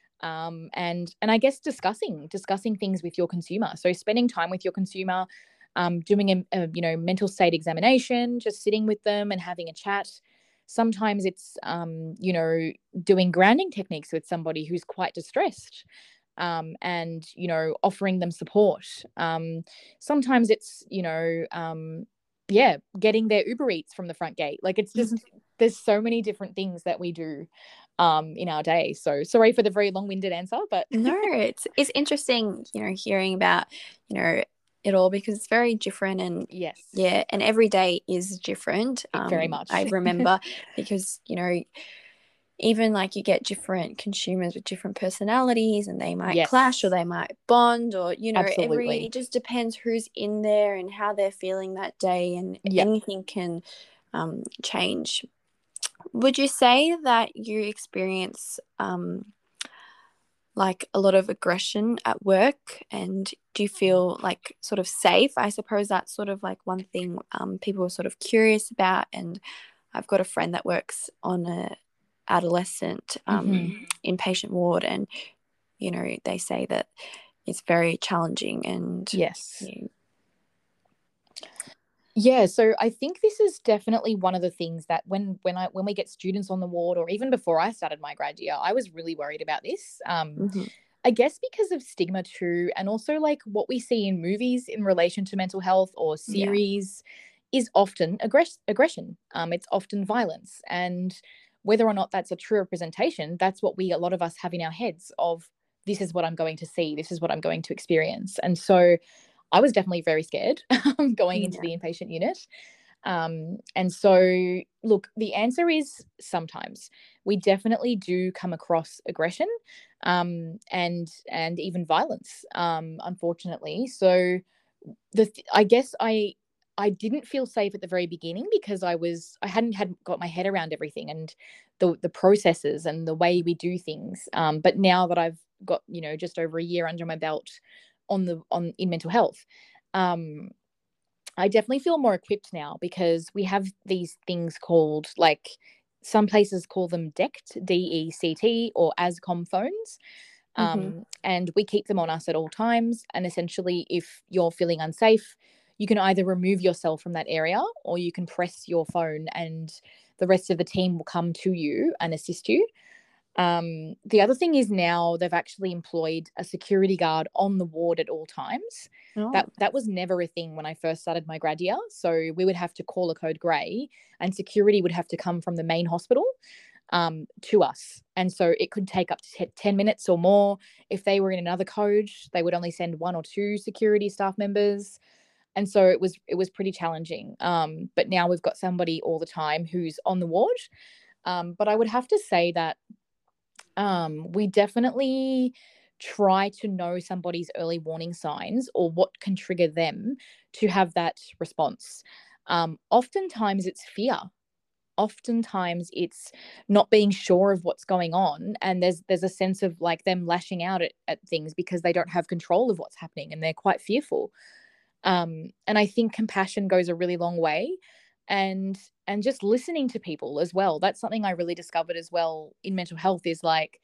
Um, and, and I guess discussing, discussing things with your consumer. So spending time with your consumer, um, doing a, a, you know, mental state examination, just sitting with them and having a chat. Sometimes it's, um, you know, doing grounding techniques with somebody who's quite distressed, um, and, you know, offering them support. Um, sometimes it's, you know, um, yeah, getting their Uber Eats from the front gate. Like, it's just, mm-hmm. there's so many different things that we do um, in our day. So sorry for the very long-winded answer, but no, it's it's interesting, you know, hearing about, you know, it all, because it's very different. And yes, yeah, and every day is different. Um, very much. I remember because, you know, even like you get different consumers with different personalities and they might yes. clash or they might bond, or, you know, Absolutely. every, it just depends who's in there and how they're feeling that day, and yep. anything can um, change. Would you say that you experience um, like a lot of aggression at work, and do you feel like sort of safe? I suppose that's sort of like one thing um, people are sort of curious about. And I've got a friend that works on a adolescent um, mm-hmm. inpatient ward, and, you know, they say that it's very challenging. And yes. You know, yeah, so I think this is definitely one of the things that when when I when we get students on the ward, or even before I started my grad year, I was really worried about this. Um, mm-hmm. I guess because of stigma too, and also like what we see in movies in relation to mental health or series yeah. is often aggress- aggression. Um, it's often violence, and whether or not that's a true representation, that's what we, a lot of us, have in our heads of, this is what I'm going to see, this is what I'm going to experience. And so I was definitely very scared going yeah. into the inpatient unit. Um, and so, look, the answer is sometimes. We definitely do come across aggression um, and and even violence, um, unfortunately. So the th- I guess I I didn't feel safe at the very beginning because I was I hadn't had got my head around everything and the the processes and the way we do things. Um, but now that I've got, you know, just over a year under my belt on the on in mental health, um, I definitely feel more equipped now because we have these things called, like, some places call them DECT, D E C T, or ASCOM phones. Mm-hmm. Um, and we keep them on us at all times. And essentially, if you're feeling unsafe, you can either remove yourself from that area or you can press your phone and the rest of the team will come to you and assist you. Um, the other thing is now they've actually employed a security guard on the ward at all times. Oh. That that was never a thing when I first started my grad year. So we would have to call a code grey and security would have to come from the main hospital um, to us. And so it could take up to t- ten minutes or more. If they were in another code, they would only send one or two security staff members. And so it was it was pretty challenging. Um, but now we've got somebody all the time who's on the ward. Um, but I would have to say that um, we definitely try to know somebody's early warning signs or what can trigger them to have that response. Um, oftentimes it's fear. Oftentimes it's not being sure of what's going on, and there's there's a sense of like them lashing out at, at things because they don't have control of what's happening and they're quite fearful. Um, and I think compassion goes a really long way, and and just listening to people as well. That's something I really discovered as well in mental health is like,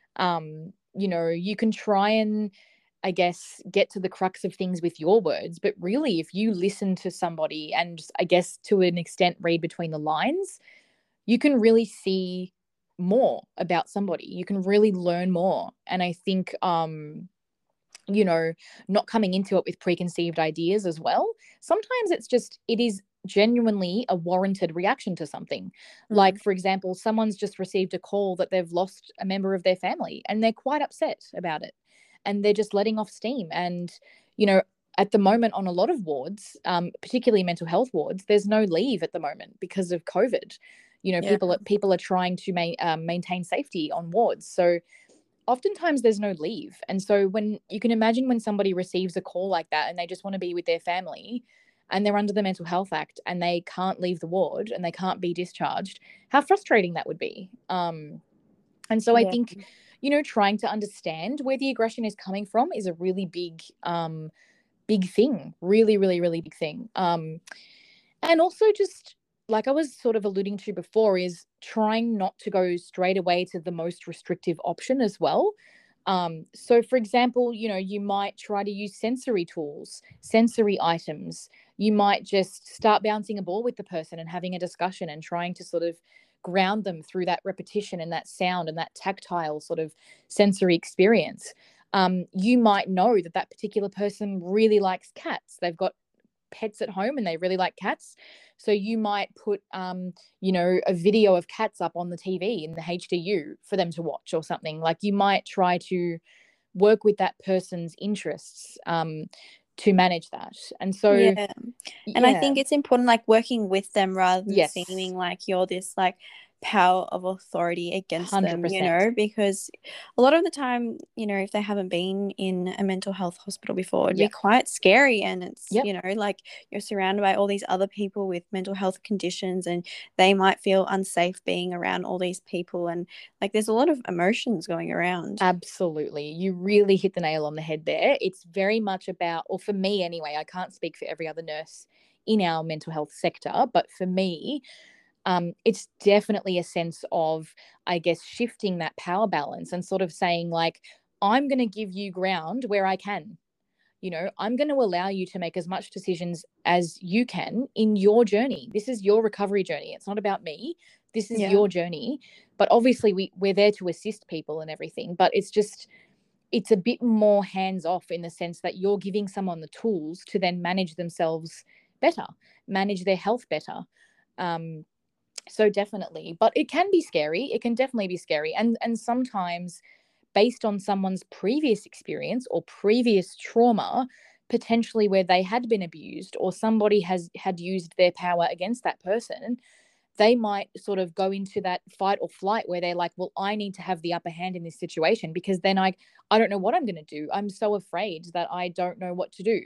um, you know, you can try and, I guess, get to the crux of things with your words, but really if you listen to somebody and I guess to an extent read between the lines, you can really see more about somebody. You can really learn more. And I think um you know, not coming into it with preconceived ideas as well. Sometimes it's just, it is genuinely a warranted reaction to something. Mm. Like, for example, someone's just received a call that they've lost a member of their family and they're quite upset about it. And they're just letting off steam. And, you know, at the moment on a lot of wards, um, particularly mental health wards, there's no leave at the moment because of COVID. You know, Yeah. people, people are trying to ma- um, maintain safety on wards. So oftentimes there's no leave. And so when you can imagine when somebody receives a call like that and they just want to be with their family and they're under the Mental Health Act and they can't leave the ward and they can't be discharged, how frustrating that would be. Um, and so I Yeah. think, you know, trying to understand where the aggression is coming from is a really big, um, big thing, really, really, really big thing. Um, and also just like I was sort of alluding to before is trying not to go straight away to the most restrictive option as well. Um, so for example, you know, you might try to use sensory tools, sensory items. You might just start bouncing a ball with the person and having a discussion and trying to sort of ground them through that repetition and that sound and that tactile sort of sensory experience. Um, you might know that that particular person really likes cats. They've got pets at home and they really like cats. So you might put, um, you know, a video of cats up on the T V in the H D U for them to watch or something. Like you might try to work with that person's interests um, to manage that. And so, Yeah. And I yeah, think it's important, like working with them rather than yes, seeming like you're this like power of authority against them, you one hundred percent. know, because a lot of the time, you know, if they haven't been in a mental health hospital before, it'd Yep. be quite scary. And it's, Yep. you know, like you're surrounded by all these other people with mental health conditions and they might feel unsafe being around all these people. And like there's a lot of emotions going around. Absolutely. You really hit the nail on the head there. It's very much about, or for me anyway, I can't speak for every other nurse in our mental health sector, but for me, um, it's definitely a sense of, I guess, shifting that power balance and sort of saying like, I'm going to give you ground where I can. You know, I'm going to allow you to make as much decisions as you can in your journey. This is your recovery journey. It's not about me. This is Yeah. your journey. But obviously we, we're there to assist people and everything. But it's just, it's a bit more hands off in the sense that you're giving someone the tools to then manage themselves better, manage their health better. Um, so definitely, but it can be scary. It can definitely be scary. And, and sometimes based on someone's previous experience or previous trauma, potentially where they had been abused or somebody has had used their power against that person, they might sort of go into that fight or flight where they're like, well, I need to have the upper hand in this situation because then I, I don't know what I'm going to do. I'm so afraid that I don't know what to do.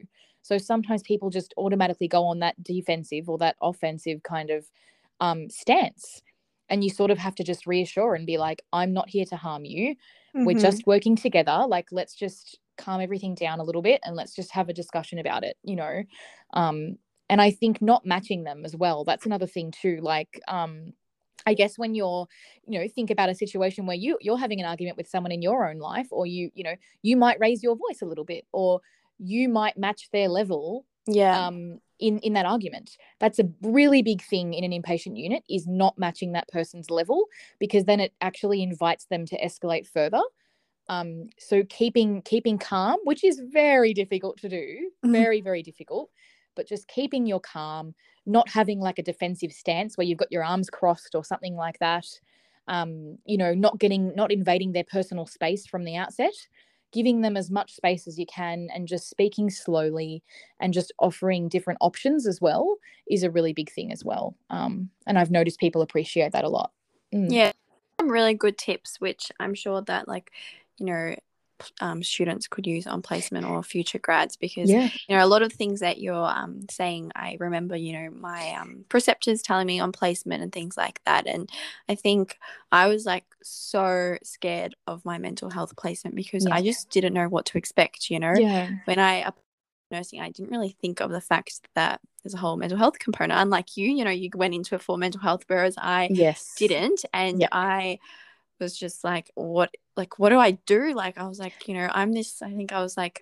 So sometimes people just automatically go on that defensive or that offensive kind of um, stance. And you sort of have to just reassure and be like, I'm not here to harm you. Mm-hmm. We're just working together. Like, let's just calm everything down a little bit and let's just have a discussion about it, you know. Um, and I think not matching them as well, that's another thing too. Like, um, I guess when you're, you know, think about a situation where you, you're having an argument with someone in your own life, or you, you know, you might raise your voice a little bit, or you might match their level yeah. um, in, in that argument. That's a really big thing in an inpatient unit, is not matching that person's level, because then it actually invites them to escalate further. Um, so keeping keeping calm, which is very difficult to do, very, very difficult, but just keeping your calm, not having like a defensive stance where you've got your arms crossed or something like that, um, you know, not getting, not invading their personal space from the outset, giving them as much space as you can, and just speaking slowly and just offering different options as well is a really big thing as well. Um, and I've noticed people appreciate that a lot. Mm. Yeah, some really good tips, which I'm sure that, like, you know, um, students could use on placement or future grads, because yeah. you know, a lot of things that you're um, saying, I remember, you know, my um, preceptors telling me on placement and things like that. And I think I was like so scared of my mental health placement, because yeah. I just didn't know what to expect, you know. Yeah. When I applied for nursing, I didn't really think of the fact that there's a whole mental health component. Unlike you, you know, you went into it for mental health, whereas I yes. didn't. And yeah. I was just like, what, like, what do I do? Like, I was like, you know, I'm this, I think I was like,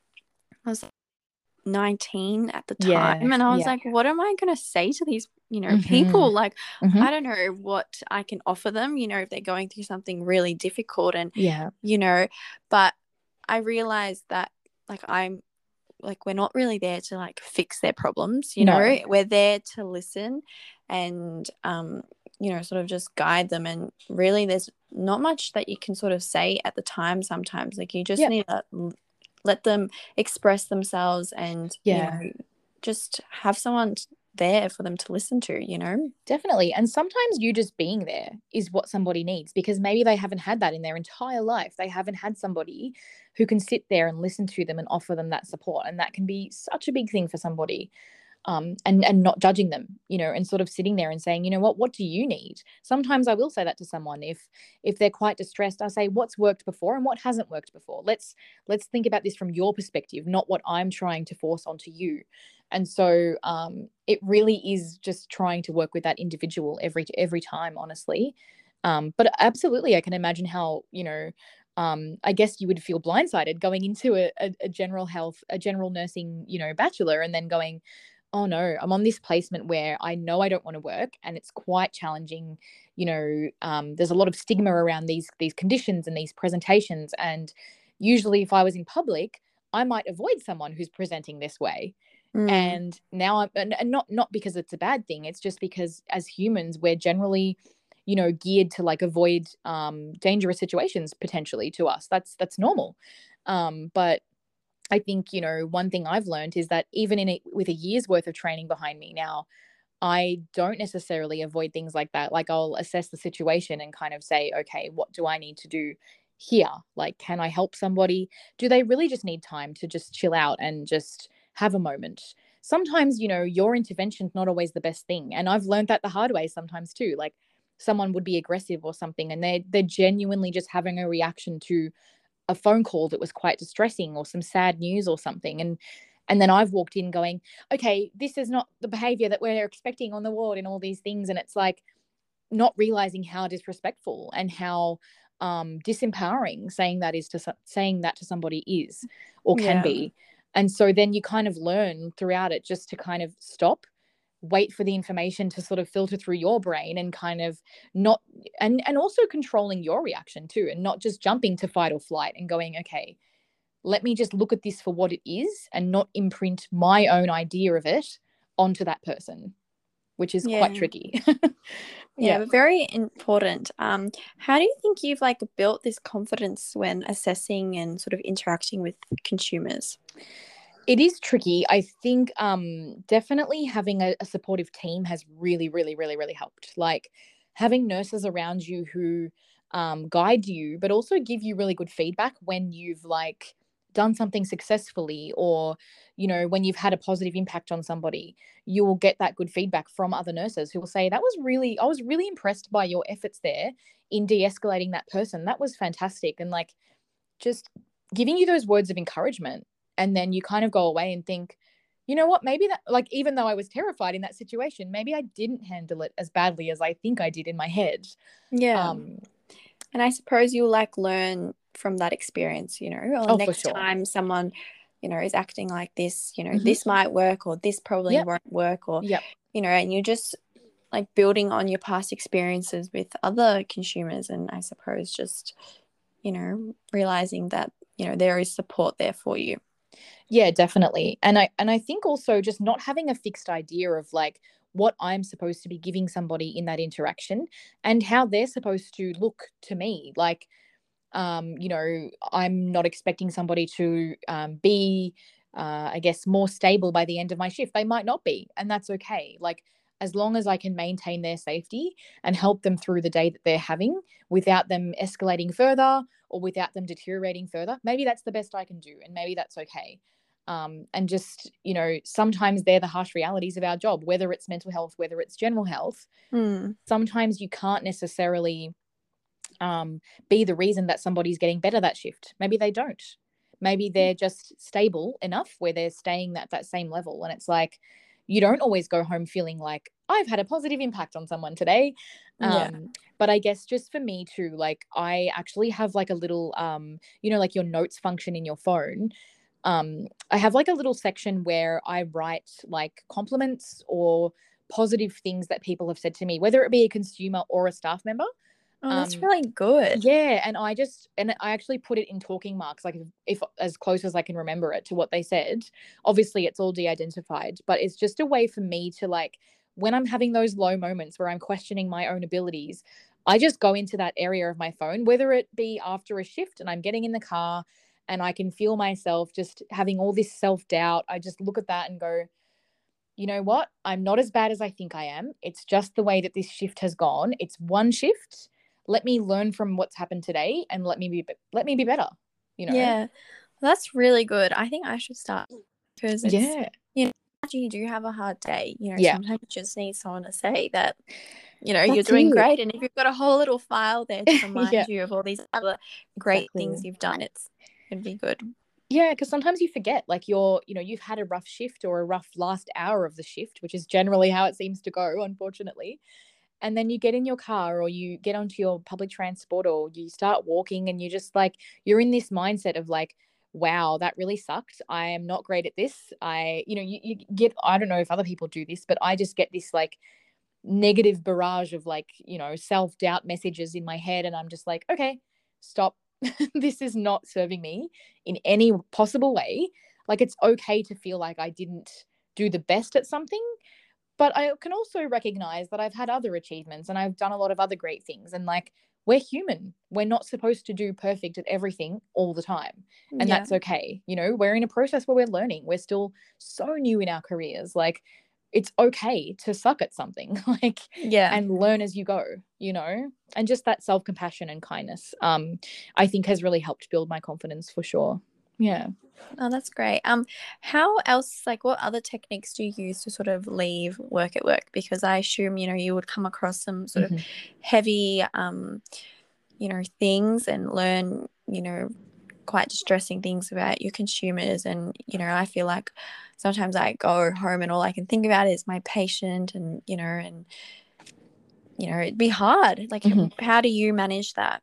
I was nineteen at the time. Yeah, and I was yeah. like, what am I going to say to these, you know, mm-hmm. people? Like, mm-hmm. I don't know what I can offer them, you know, if they're going through something really difficult. And, yeah, you know, but I realized that, like, I'm, like, we're not really there to like fix their problems, you no. know, we're there to listen and, um, you know, sort of just guide them. And really there's not much that you can sort of say at the time sometimes. Like, you just yep. need to let them express themselves and, yeah. you know, just have someone there for them to listen to, you know. Definitely. And sometimes you just being there is what somebody needs, because maybe they haven't had that in their entire life. They haven't had somebody who can sit there and listen to them and offer them that support. And that can be such a big thing for somebody. Um, and, and not judging them, you know, and sort of sitting there and saying, you know what, what do you need? Sometimes I will say that to someone. If, if they're quite distressed, I say, what's worked before and what hasn't worked before? Let's, let's think about this from your perspective, not what I'm trying to force onto you. And so um, it really is just trying to work with that individual every, every time, honestly. Um, but absolutely, I can imagine how, you know, um, I guess you would feel blindsided going into a, a, a general health, a general nursing, you know, bachelor, and then going, oh no, I'm on this placement where I know I don't want to work and it's quite challenging. You know, um, there's a lot of stigma around these, these conditions and these presentations. And usually if I was in public, I might avoid someone who's presenting this way. Mm. And now I'm, and, and not, not because it's a bad thing. It's just because as humans, we're generally, you know, geared to like avoid um, dangerous situations potentially to us. That's, that's normal. Um, but I think, you know, one thing I've learned is that even in a, with a year's worth of training behind me now, I don't necessarily avoid things like that. Like, I'll assess the situation and kind of say, okay, what do I need to do here? Like, can I help somebody? Do they really just need time to just chill out and just have a moment? Sometimes, you know, your intervention's not always the best thing. And I've learned that the hard way sometimes too. Like, someone would be aggressive or something and they they're genuinely just having a reaction to a phone call that was quite distressing or some sad news or something. And, and then I've walked in going, okay, this is not the behavior that we're expecting on the ward and all these things. And it's like not realizing how disrespectful and how um, disempowering saying that is to saying that to somebody is or can yeah. be. And so then you kind of learn throughout it just to kind of stop, wait for the information to sort of filter through your brain and kind of not, and, and also controlling your reaction too, and not just jumping to fight or flight and going, okay, let me just look at this for what it is and not imprint my own idea of it onto that person, which is yeah. quite tricky. yeah, yeah, but very important. Um, how do you think you've like built this confidence when assessing and sort of interacting with consumers? It is tricky. I think um, definitely having a, a supportive team has really, really, really, really helped. Like having nurses around you who um, guide you, but also give you really good feedback when you've like done something successfully, or, you know, when you've had a positive impact on somebody, you will get that good feedback from other nurses who will say, that was really, I was really impressed by your efforts there in de-escalating that person. That was fantastic. And like, just giving you those words of encouragement. And then you kind of go away and think, you know what, maybe that, like, even though I was terrified in that situation, maybe I didn't handle it as badly as I think I did in my head. Yeah. Um, and I suppose you'll like learn from that experience, you know, or oh, next for sure. time someone, you know, is acting like this, you know, Mhm. this might work, or this probably Yep. won't work, or, Yep. you know, and you're just like building on your past experiences with other consumers. And I suppose just, you know, realizing that, you know, there is support there for you. Yeah, definitely. And I and I think also just not having a fixed idea of like what I'm supposed to be giving somebody in that interaction and how they're supposed to look to me. Like, um, you know, I'm not expecting somebody to um, be, uh, I guess, more stable by the end of my shift. They might not be, and that's okay. Like, as long as I can maintain their safety and help them through the day that they're having without them escalating further or without them deteriorating further, maybe that's the best I can do, and maybe that's okay. Um, and just, you know, sometimes they're the harsh realities of our job, whether it's mental health, whether it's general health. Mm. Sometimes you can't necessarily um, be the reason that somebody's getting better that shift. Maybe they don't. Maybe they're just stable enough where they're staying at that same level. And it's like, you don't always go home feeling like I've had a positive impact on someone today. Yeah. Um, but I guess just for me too, like I actually have like a little, um, you know, like your notes function in your phone. Um, I have like a little section where I write like compliments or positive things that people have said to me, whether it be a consumer or a staff member. Oh, that's Um, really good. yeah, and I just and I actually put it in talking marks, like if, if as close as I can remember it to what they said. Obviously, it's all de-identified, but it's just a way for me to like when I'm having those low moments where I'm questioning my own abilities, I just go into that area of my phone, whether it be after a shift and I'm getting in the car and I can feel myself just having all this self-doubt. I just look at that and go, you know what? I'm not as bad as I think I am. It's just the way that this shift has gone. It's one shift. Let me learn from what's happened today and let me be let me be better, you know. Yeah. That's really good. I think I should start because it's, Yeah. you know, imagine you do have a hard day, you know, Yeah. sometimes you just need someone to say that, you know, you're That's doing it. great. And if you've got a whole little file there to remind Yeah. you of all these other great Exactly. things you've done, it's it'd be good. Yeah, because sometimes you forget, like you're, you know, you've had a rough shift or a rough last hour of the shift, which is generally how it seems to go, unfortunately. And then you get in your car or you get onto your public transport or you start walking and you just like, you're in this mindset of like, wow, that really sucked. I am not great at this. I, you know, you, you get, I don't know if other people do this, but I just get this like negative barrage of like, you know, self-doubt messages in my head. And I'm just like, okay, stop. This is not serving me in any possible way. Like it's okay to feel like I didn't do the best at something, but I can also recognize that I've had other achievements and I've done a lot of other great things. And like, we're human. We're not supposed to do perfect at everything all the time. And Yeah. that's okay. You know, we're in a process where we're learning. We're still so new in our careers. Like, it's okay to suck at something, like, Yeah. and learn as you go, you know, and just that self-compassion and kindness, um, I think has really helped build my confidence for sure. Yeah. Oh, that's great. Um, how else, like, what other techniques do you use to sort of leave work at work? Because I assume, you know, you would come across some sort Mhm. of heavy, um, you know, things and learn, you know, quite distressing things about your consumers. And, you know, I feel like sometimes I go home and all I can think about is my patient and, you know, and, you know, it'd be hard. Like, Mhm. how do you manage that?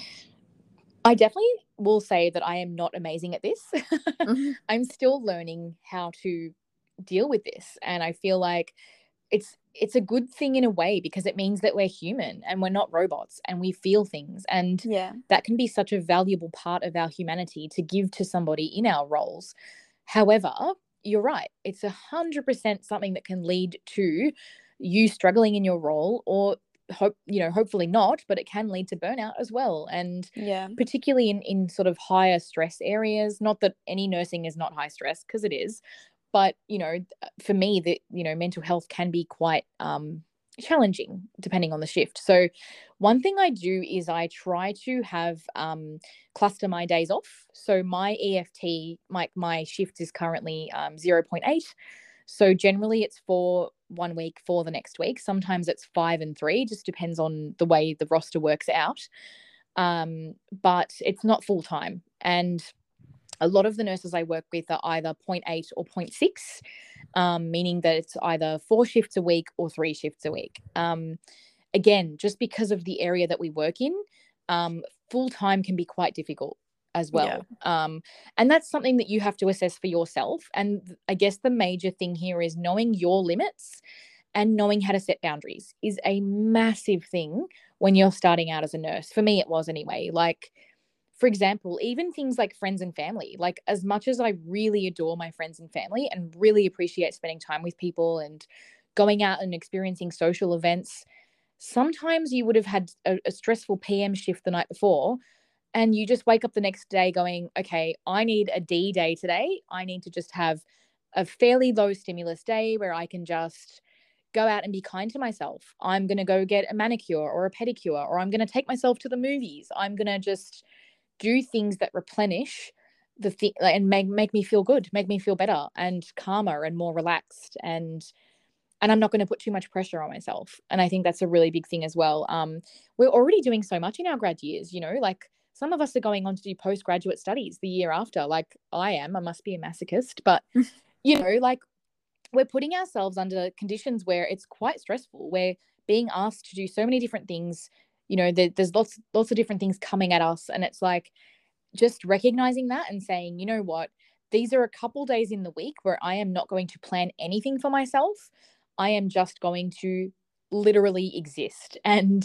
I definitely will say that I am not amazing at this. Mhm. I'm still learning how to deal with this. And I feel like it's it's a good thing in a way because it means that we're human and we're not robots and we feel things. And Yeah. that can be such a valuable part of our humanity to give to somebody in our roles. However, you're right. It's a hundred percent something that can lead to you struggling in your role or hope, you know, hopefully not, but it can lead to burnout as well. And Yeah. particularly in, in sort of higher stress areas, not that any nursing is not high stress because it is, but, you know, for me, that, you know, mental health can be quite, um, challenging depending on the shift. So one thing I do is I try to have um, cluster my days off. So my E F T, my, my shift is currently um, zero point eight. So generally it's for one week for the next week. Sometimes it's five and three, just depends on the way the roster works out. Um, but it's not full time. And a lot of the nurses I work with are either zero point eight or zero point six, um, meaning that it's either four shifts a week or three shifts a week. Um, again, just because of the area that we work in, um, full time can be quite difficult as well. Yeah. Um, and that's something that you have to assess for yourself. And I guess the major thing here is knowing your limits and knowing how to set boundaries is a massive thing when you're starting out as a nurse. For me, it was anyway. Like, for example, even things like friends and family, like as much as I really adore my friends and family and really appreciate spending time with people and going out and experiencing social events, sometimes you would have had a, a stressful P M shift the night before and you just wake up the next day going, okay, I need a D day today. I need to just have a fairly low stimulus day where I can just go out and be kind to myself. I'm going to go get a manicure or a pedicure, or I'm going to take myself to the movies. I'm going to just do things that replenish the thing and make make me feel good, make me feel better and calmer and more relaxed. And and I'm not going to put too much pressure on myself. And I think that's a really big thing as well. Um, we're already doing so much in our grad years, you know, like some of us are going on to do postgraduate studies the year after, like I am. I must be a masochist, but you know, like we're putting ourselves under conditions where it's quite stressful. We're being asked to do so many different things. You know, there, there's lots, lots of different things coming at us. And it's like just recognizing that and saying, you know what, these are a couple days in the week where I am not going to plan anything for myself. I am just going to literally exist and,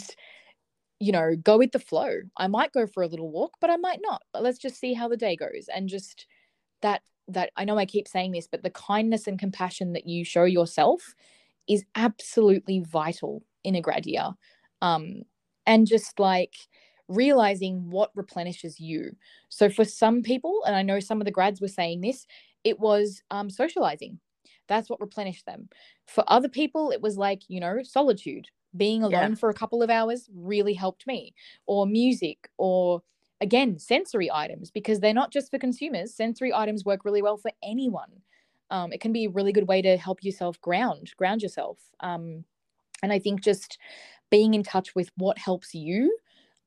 you know, go with the flow. I might go for a little walk, but I might not. But let's just see how the day goes. And just that, that I know I keep saying this, but the kindness and compassion that you show yourself is absolutely vital in a grad year. Um, and just like realizing what replenishes you. So for some people, and I know some of the grads were saying this, it was um, socializing. That's what replenished them. For other people, it was like, you know, solitude. Being alone yeah. for a couple of hours really helped me. Or music, or again, sensory items, because they're not just for consumers. Sensory items work really well for anyone. Um, it can be a really good way to help yourself ground, ground yourself. Um, and I think just being in touch with what helps you.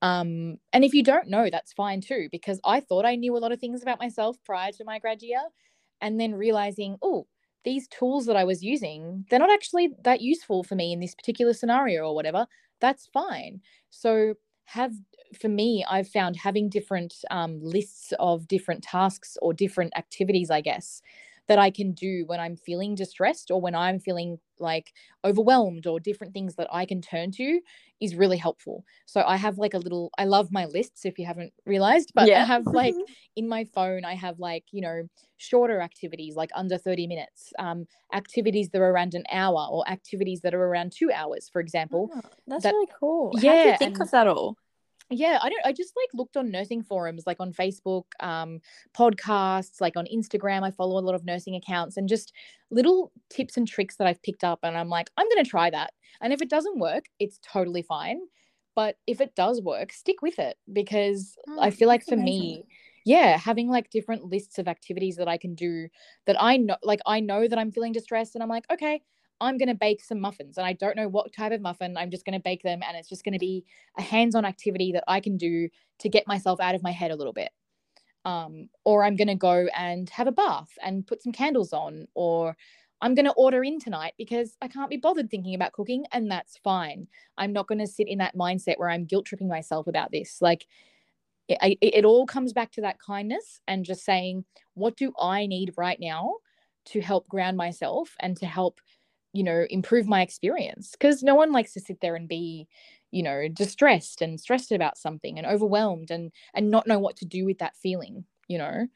Um, and if you don't know, that's fine too, because I thought I knew a lot of things about myself prior to my grad year, and then realizing, oh, these tools that I was using, they're not actually that useful for me in this particular scenario or whatever. That's fine. So have, for me, I've found having different um, lists of different tasks or different activities, I guess, that I can do when I'm feeling distressed or when I'm feeling like overwhelmed, or different things that I can turn to is really helpful. So I have like a little, I love my lists if you haven't realized, but yeah. I have like in my phone, I have like, you know, shorter activities, like under thirty minutes, um, activities that are around an hour, or activities that are around two hours, for example. Oh, that's that, really cool. Yeah. How do you think and, of that all? Yeah, I don't, I just like looked on nursing forums, like on Facebook, um, podcasts, like on Instagram. I follow a lot of nursing accounts, and just little tips and tricks that I've picked up. And I'm like, I'm going to try that. And if it doesn't work, it's totally fine. But if it does work, stick with it, because oh, I feel like for amazing. me, yeah, having like different lists of activities that I can do that I know, like I know that I'm feeling distressed, and I'm like, okay, I'm going to bake some muffins, and I don't know what type of muffin. I'm just going to bake them, and it's just going to be a hands-on activity that I can do to get myself out of my head a little bit. Um, or I'm going to go and have a bath and put some candles on, or I'm going to order in tonight because I can't be bothered thinking about cooking, and that's fine. I'm not going to sit in that mindset where I'm guilt tripping myself about this. Like it, it, it all comes back to that kindness and just saying, what do I need right now to help ground myself and to help, you know, improve my experience? Because no one likes to sit there and be, you know, distressed and stressed about something and overwhelmed and and not know what to do with that feeling, you know.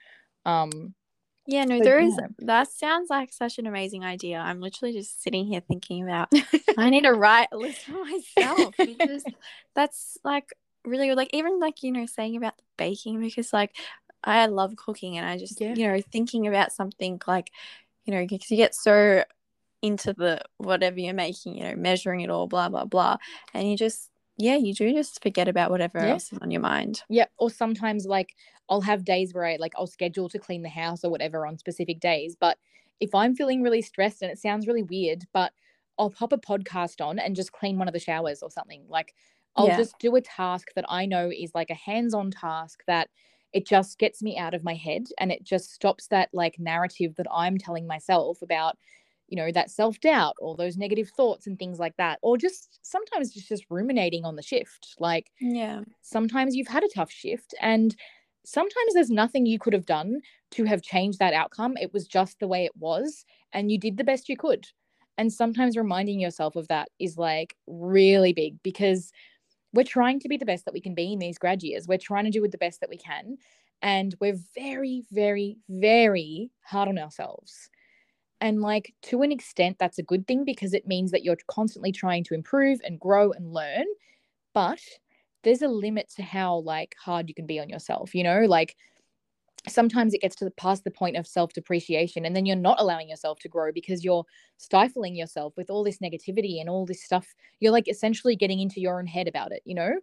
Um yeah, no, there is, that sounds like such an amazing idea. I'm literally just sitting here thinking about I need to write a list for myself, because that's like really good. Like even like, you know, saying about the baking, because like I love cooking, and I just, yeah. you know, thinking about something like, you know, because you get so into the whatever you're making, you know, measuring it all, blah, blah, blah. And you just, yeah, you do just forget about whatever Yeah. else is on your mind. Yeah. Or sometimes like I'll have days where I like I'll schedule to clean the house or whatever on specific days. But if I'm feeling really stressed, and it sounds really weird, but I'll pop a podcast on and just clean one of the showers or something. Like I'll Yeah. just do a task that I know is like a hands-on task that it just gets me out of my head, and it just stops that like narrative that I'm telling myself about, you know, that self-doubt or those negative thoughts and things like that. Or just sometimes just just ruminating on the shift. Like Yeah. sometimes you've had a tough shift, and sometimes there's nothing you could have done to have changed that outcome. It was just the way it was, and you did the best you could. And sometimes reminding yourself of that is like really big, because we're trying to be the best that we can be in these grad years. We're trying to do it the best that we can. And we're very, very, very hard on ourselves. And like to an extent, that's a good thing, because it means that you're constantly trying to improve and grow and learn. But there's a limit to how like hard you can be on yourself, you know, like sometimes it gets to the past the point of self-depreciation, and then you're not allowing yourself to grow because you're stifling yourself with all this negativity and all this stuff. You're like essentially getting into your own head about it, you know?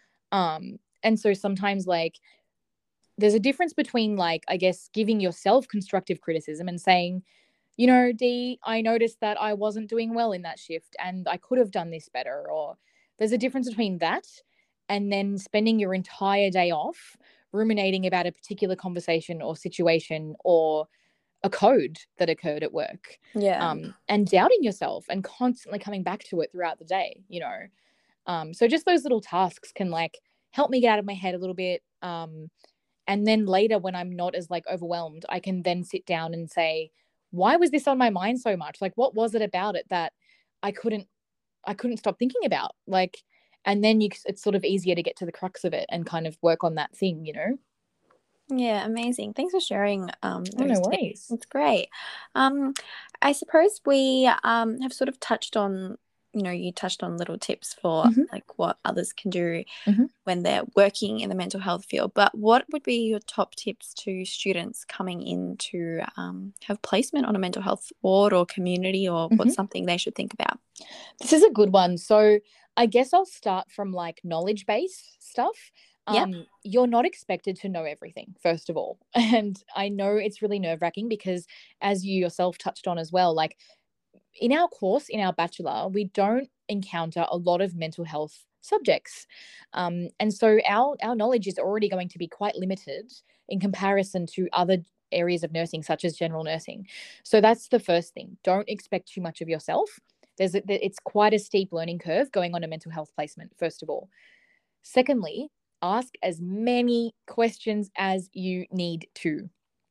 Um, and so sometimes like there's a difference between like, I guess, giving yourself constructive criticism and saying, you know, Dee, I noticed that I wasn't doing well in that shift and I could have done this better. Or there's a difference between that and then spending your entire day off ruminating about a particular conversation or situation or a code that occurred at work. Yeah. Um, and doubting yourself and constantly coming back to it throughout the day, you know. Um, so just those little tasks can like help me get out of my head a little bit. Um, and then later when I'm not as like overwhelmed, I can then sit down and say, why was this on my mind so much? Like, what was it about it that I couldn't, I couldn't stop thinking about? Like, and then you, it's sort of easier to get to the crux of it and kind of work on that thing, you know? Yeah, amazing. Thanks for sharing um Oh, those no tips. worries. It's great. Um, I suppose we um have sort of touched on, you know, you touched on little tips for Mhm. like what others can do Mhm. when they're working in the mental health field. But what would be your top tips to students coming in to um, have placement on a mental health ward or community, or Mhm. what's something they should think about? This is a good one. So I guess I'll start from like knowledge-based stuff. Yep. Um, you're not expected to know everything, first of all. And I know it's really nerve-wracking because, as you yourself touched on as well, like in our course, in our bachelor, we don't encounter a lot of mental health subjects. Um, and so our, our knowledge is already going to be quite limited in comparison to other areas of nursing, such as general nursing. So that's the first thing. Don't expect too much of yourself. There's a, it's quite a steep learning curve going on a mental health placement, first of all. Secondly, ask as many questions as you need to.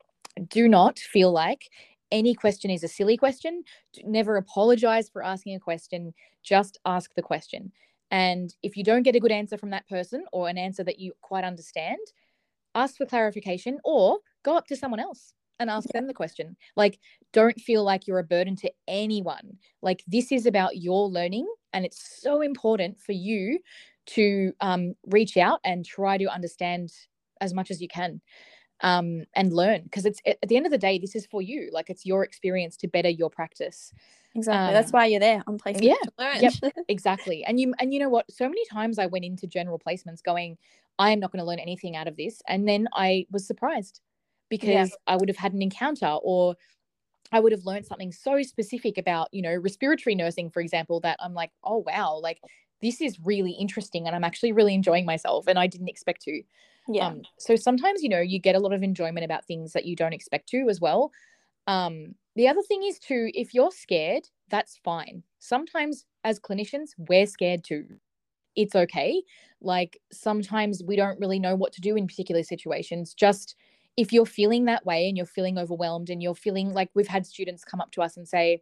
Do not feel like any question is a silly question. Never apologize for asking a question. Just ask the question. And if you don't get a good answer from that person, or an answer that you quite understand, ask for clarification or go up to someone else and ask Yeah. them the question. Like, don't feel like you're a burden to anyone. Like, this is about your learning, and it's so important for you to um, reach out and try to understand as much as you can. Um, and learn, because it's at the end of the day, this is for you. Like, it's your experience to better your practice. Exactly. Um, That's why you're there on placement, yeah, to learn. yep, exactly. And you and you know what? So many times I went into general placements going, I am not going to learn anything out of this, and then I was surprised because Yeah. I would have had an encounter, or I would have learned something so specific about, you know, respiratory nursing, for example, that I'm like, oh wow, like this is really interesting, and I'm actually really enjoying myself, and I didn't expect to. Yeah. Um, so sometimes, you know, you get a lot of enjoyment about things that you don't expect to as well. Um, the other thing is too, if you're scared, that's fine. Sometimes as clinicians, we're scared too. It's okay. Like sometimes we don't really know what to do in particular situations. Just if you're feeling that way and you're feeling overwhelmed and you're feeling like, we've had students come up to us and say,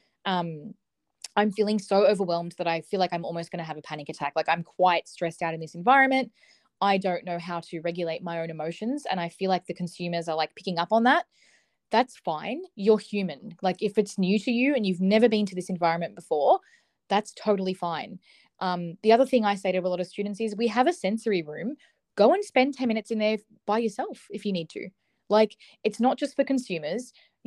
um, I'm feeling so overwhelmed that I feel like I'm almost going to have a panic attack. Like I'm quite stressed out in this environment. I don't know how to regulate my own emotions. And I feel like the consumers are like picking up on that. That's fine. You're human. Like if it's new to you and you've never been to this environment before, that's totally fine. Um, the other thing I say to a lot of students is we have a sensory room. Go and spend ten minutes in there by yourself if you need to. Like it's not just for consumers.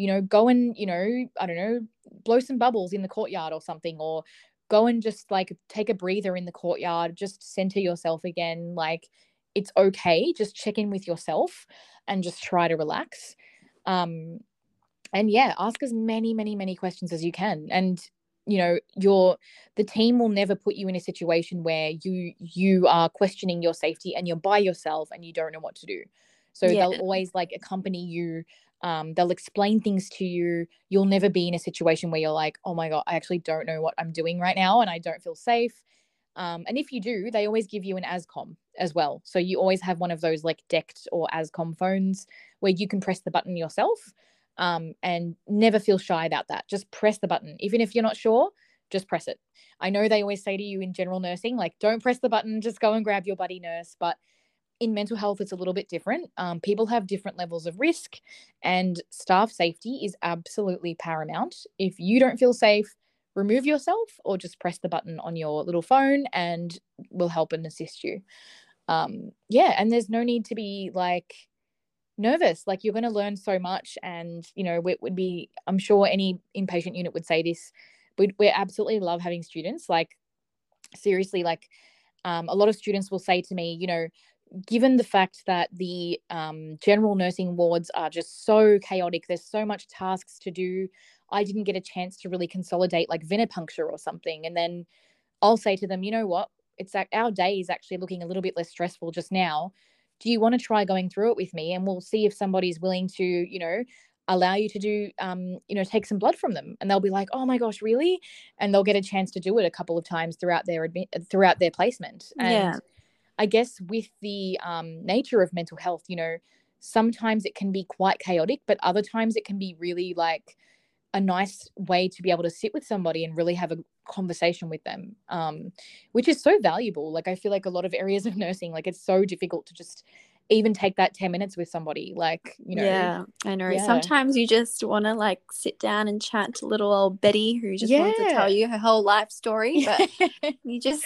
you know, go and, you know, I don't know, blow some bubbles in the courtyard or something, or go and just like take a breather in the courtyard, just center yourself again. Like, it's okay. Just check in with yourself and just try to relax. Um, and yeah, ask as many, many, many questions as you can. And, you know, your, the team will never put you in a situation where you, you are questioning your safety and you're by yourself and you don't know what to do. So Yeah. they'll always like accompany you. Um, they'll explain things to you. You'll never be in a situation where you're like, oh my God, I actually don't know what I'm doing right now and I don't feel safe. Um, and if you do, they always give you an ASCOM as well. So you always have one of those like DECT or ASCOM phones where you can press the button yourself, um, and never feel shy about that. Just press the button. Even if you're not sure, just press it. I know they always say to you in general nursing, like, don't press the button, just go and grab your buddy nurse. But in mental health, it's a little bit different. Um, people have different levels of risk, and staff safety is absolutely paramount. If you don't feel safe, remove yourself or just press the button on your little phone and we'll help and assist you. Um, yeah, and there's no need to be like nervous. Like, you're going to learn so much, and you know, it would be, I'm sure any inpatient unit would say this, we we absolutely love having students. Like, seriously, like um, a lot of students will say to me, you know, given the fact that the um, general nursing wards are just so chaotic, there's so much tasks to do, I didn't get a chance to really consolidate like venipuncture or something. And then I'll say to them, you know what, it's like our day is actually looking a little bit less stressful just now. Do you want to try going through it with me? And we'll see if somebody's willing to, you know, allow you to do, um, you know, take some blood from them. And they'll be like, oh my gosh, really? And they'll get a chance to do it a couple of times throughout their admi- throughout their placement. And Yeah. I guess with the um, nature of mental health, you know, sometimes it can be quite chaotic, but other times it can be really like a nice way to be able to sit with somebody and really have a conversation with them, um, which is so valuable. Like, I feel like a lot of areas of nursing, like, it's so difficult to just even take that ten minutes with somebody. Like, you know. Yeah, I know. Yeah. Sometimes you just want to like sit down and chat to little old Betty who just wants to Yeah. tell you her whole life story, but you just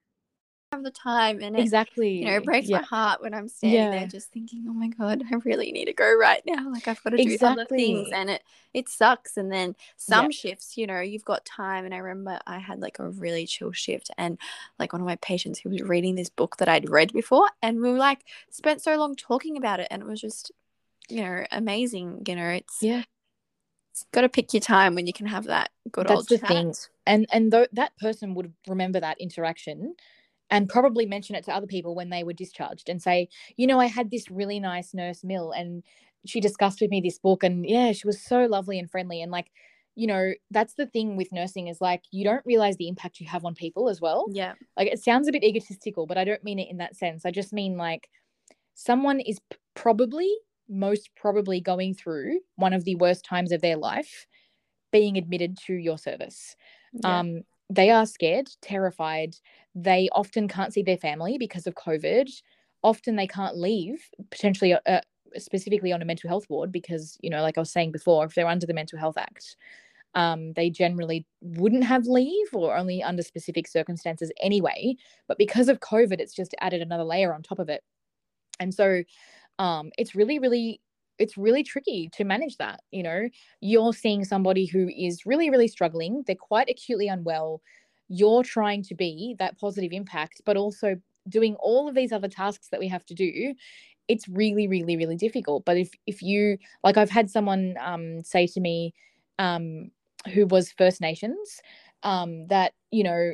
have the time, and it, Exactly. you know, it breaks Yeah. my heart when I'm standing Yeah. there just thinking, oh my God, I really need to go right now. Like, I've got to do other things, Exactly. and it it sucks. And then some Yeah. shifts, you know, you've got time. And I remember I had like a really chill shift, and like one of my patients who was reading this book that I'd read before, and we were like spent so long talking about it, and it was just, you know, amazing. You know, it's Yeah. it's got to pick your time when you can have that good That's old the chat. thing. And and th- that person would remember that interaction and probably mention it to other people when they were discharged and say, you know, I had this really nice nurse Mill and she discussed with me this book, and yeah, she was so lovely and friendly. And like, you know, that's the thing with nursing, is like, you don't realize the impact you have on people as well. Yeah. Like, it sounds a bit egotistical, but I don't mean it in that sense. I just mean like, someone is p- probably, most probably going through one of the worst times of their life being admitted to your service. Yeah. Um, they are scared, terrified. They often can't see their family because of COVID. Often they can't leave, potentially, uh, specifically on a mental health ward, because, you know, like I was saying before, if they're under the Mental Health Act, um, they generally wouldn't have leave, or only under specific circumstances anyway. But because of COVID, it's just added another layer on top of it. And so um, it's really, really, it's really tricky to manage that. You know, you're seeing somebody who is really, really struggling. They're quite acutely unwell. You're trying to be that positive impact, but also doing all of these other tasks that we have to do. It's really, really, really difficult. But if, if you, like, I've had someone um, say to me um, who was First Nations, um, that, you know,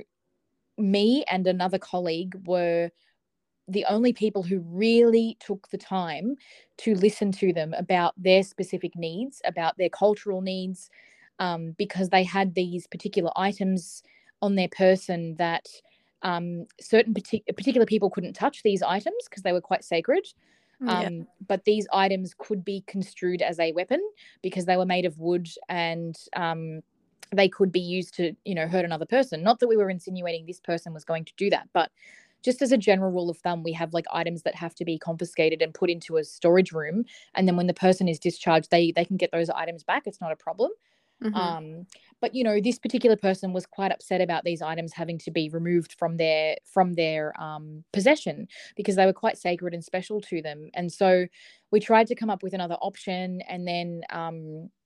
me and another colleague were the only people who really took the time to listen to them about their specific needs, about their cultural needs, um, because they had these particular items on their person that um, certain partic- particular people couldn't touch these items because they were quite sacred. Yeah. Um, but these items could be construed as a weapon because they were made of wood, and um, they could be used to, you know, hurt another person. Not that we were insinuating this person was going to do that, but just as a general rule of thumb, we have like items that have to be confiscated and put into a storage room. And then when the person is discharged, they they can get those items back. It's not a problem. Mm-hmm. Um, but, you know, this particular person was quite upset about these items having to be removed from their from their um, possession because they were quite sacred and special to them. And so we tried to come up with another option. And then um,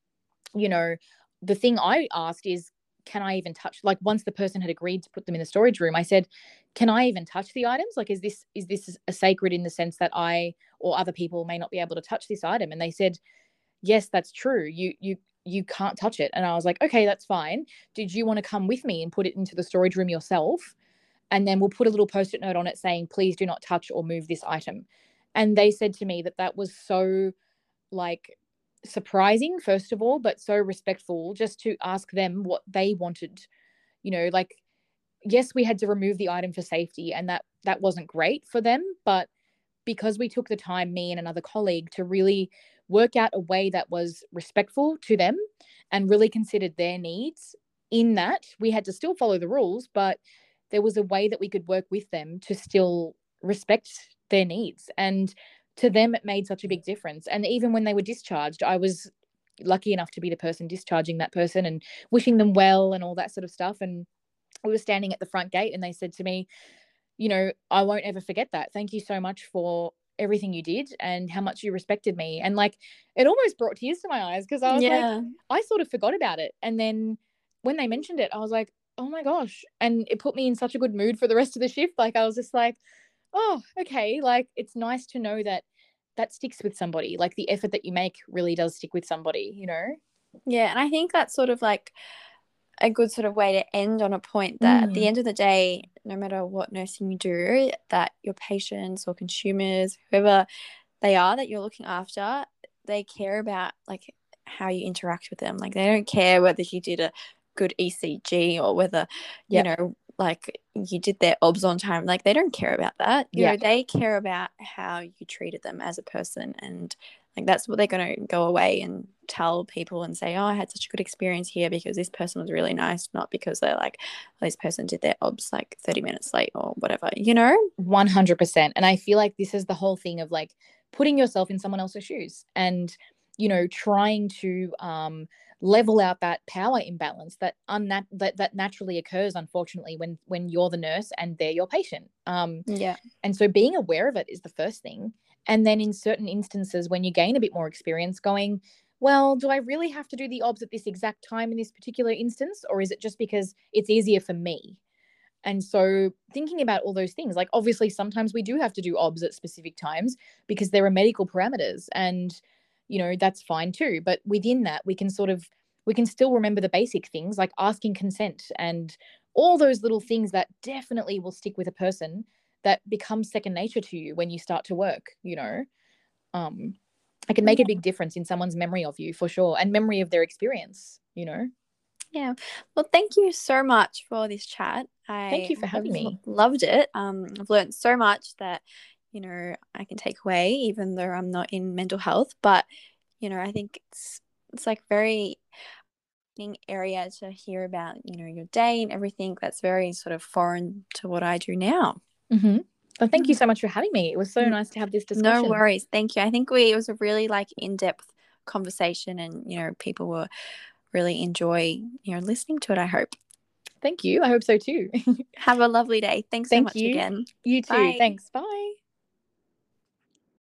you know, the thing I asked is, can I even touch, like once the person had agreed to put them in the storage room, I said, can I even touch the items? Like, is this, is this a sacred in the sense that I or other people may not be able to touch this item? And they said, yes, that's true. You, you, you can't touch it. And I was like, okay, that's fine. Did you want to come with me and put it into the storage room yourself? And then we'll put a little post-it note on it saying, please do not touch or move this item. And they said to me that that was so like surprising, first of all, but so respectful, just to ask them what they wanted. You know, like, yes, we had to remove the item for safety, and that that wasn't great for them, but because we took the time, me and another colleague, to really work out a way that was respectful to them and really considered their needs, in that we had to still follow the rules, but there was a way that we could work with them to still respect their needs. And to them, it made such a big difference. And even when they were discharged, I was lucky enough to be the person discharging that person and wishing them well and all that sort of stuff. And we were standing at the front gate and they said to me, you know, I won't ever forget that. Thank you so much for everything you did and how much you respected me. And like, it almost brought tears to my eyes, because I was yeah. like, I sort of forgot about it. And then when they mentioned it, I was like, oh my gosh. And it put me in such a good mood for the rest of the shift. Like, I was just like, oh, okay. Like, it's nice to know that that sticks with somebody. Like, the effort that you make really does stick with somebody, you know? Yeah. And I think that's sort of like a good sort of way to end on a point that mm. at the end of the day, no matter what nursing you do, that your patients or consumers, whoever they are that you're looking after, they care about like how you interact with them. Like, they don't care whether you did a good E C G or whether, yep. you know, like you did their obs on time. Like, they don't care about that. You yep. know, they care about how you treated them as a person. And like, that's what they're going to go away and tell people and say, oh, I had such a good experience here because this person was really nice, not because they're like, oh, this person did their obs like thirty minutes late or whatever, you know? one hundred percent. And I feel like this is the whole thing of like putting yourself in someone else's shoes and, you know, trying to um, level out that power imbalance that, unnat- that that naturally occurs, unfortunately, when when you're the nurse and they're your patient. Um, yeah. And so being aware of it is the first thing. And then in certain instances, when you gain a bit more experience, going, well, do I really have to do the obs at this exact time in this particular instance? Or is it just because it's easier for me? And so thinking about all those things, like obviously sometimes we do have to do obs at specific times because there are medical parameters, and, you know, that's fine too. But within that, we can sort of, we can still remember the basic things like asking consent and all those little things that definitely will stick with a person, that becomes second nature to you when you start to work, you know. Um, it can make a big difference in someone's memory of you, for sure, and memory of their experience, you know. Yeah. Well, thank you so much for this chat. I Thank you for having me. Loved it. Um, I've learned so much that, you know, I can take away, even though I'm not in mental health. But, you know, I think it's it's like very area to hear about, you know, your day and everything that's very sort of foreign to what I do now. Mm-hmm. Well, thank you so much for having me. It was so nice to have this discussion. No worries. Thank you. I think we it was a really like in-depth conversation, and, you know, people will really enjoy, you know, listening to it, I hope. Thank you. I hope so too. Have a lovely day. Thanks so Thank much you. again. You too. Bye. Thanks. Bye.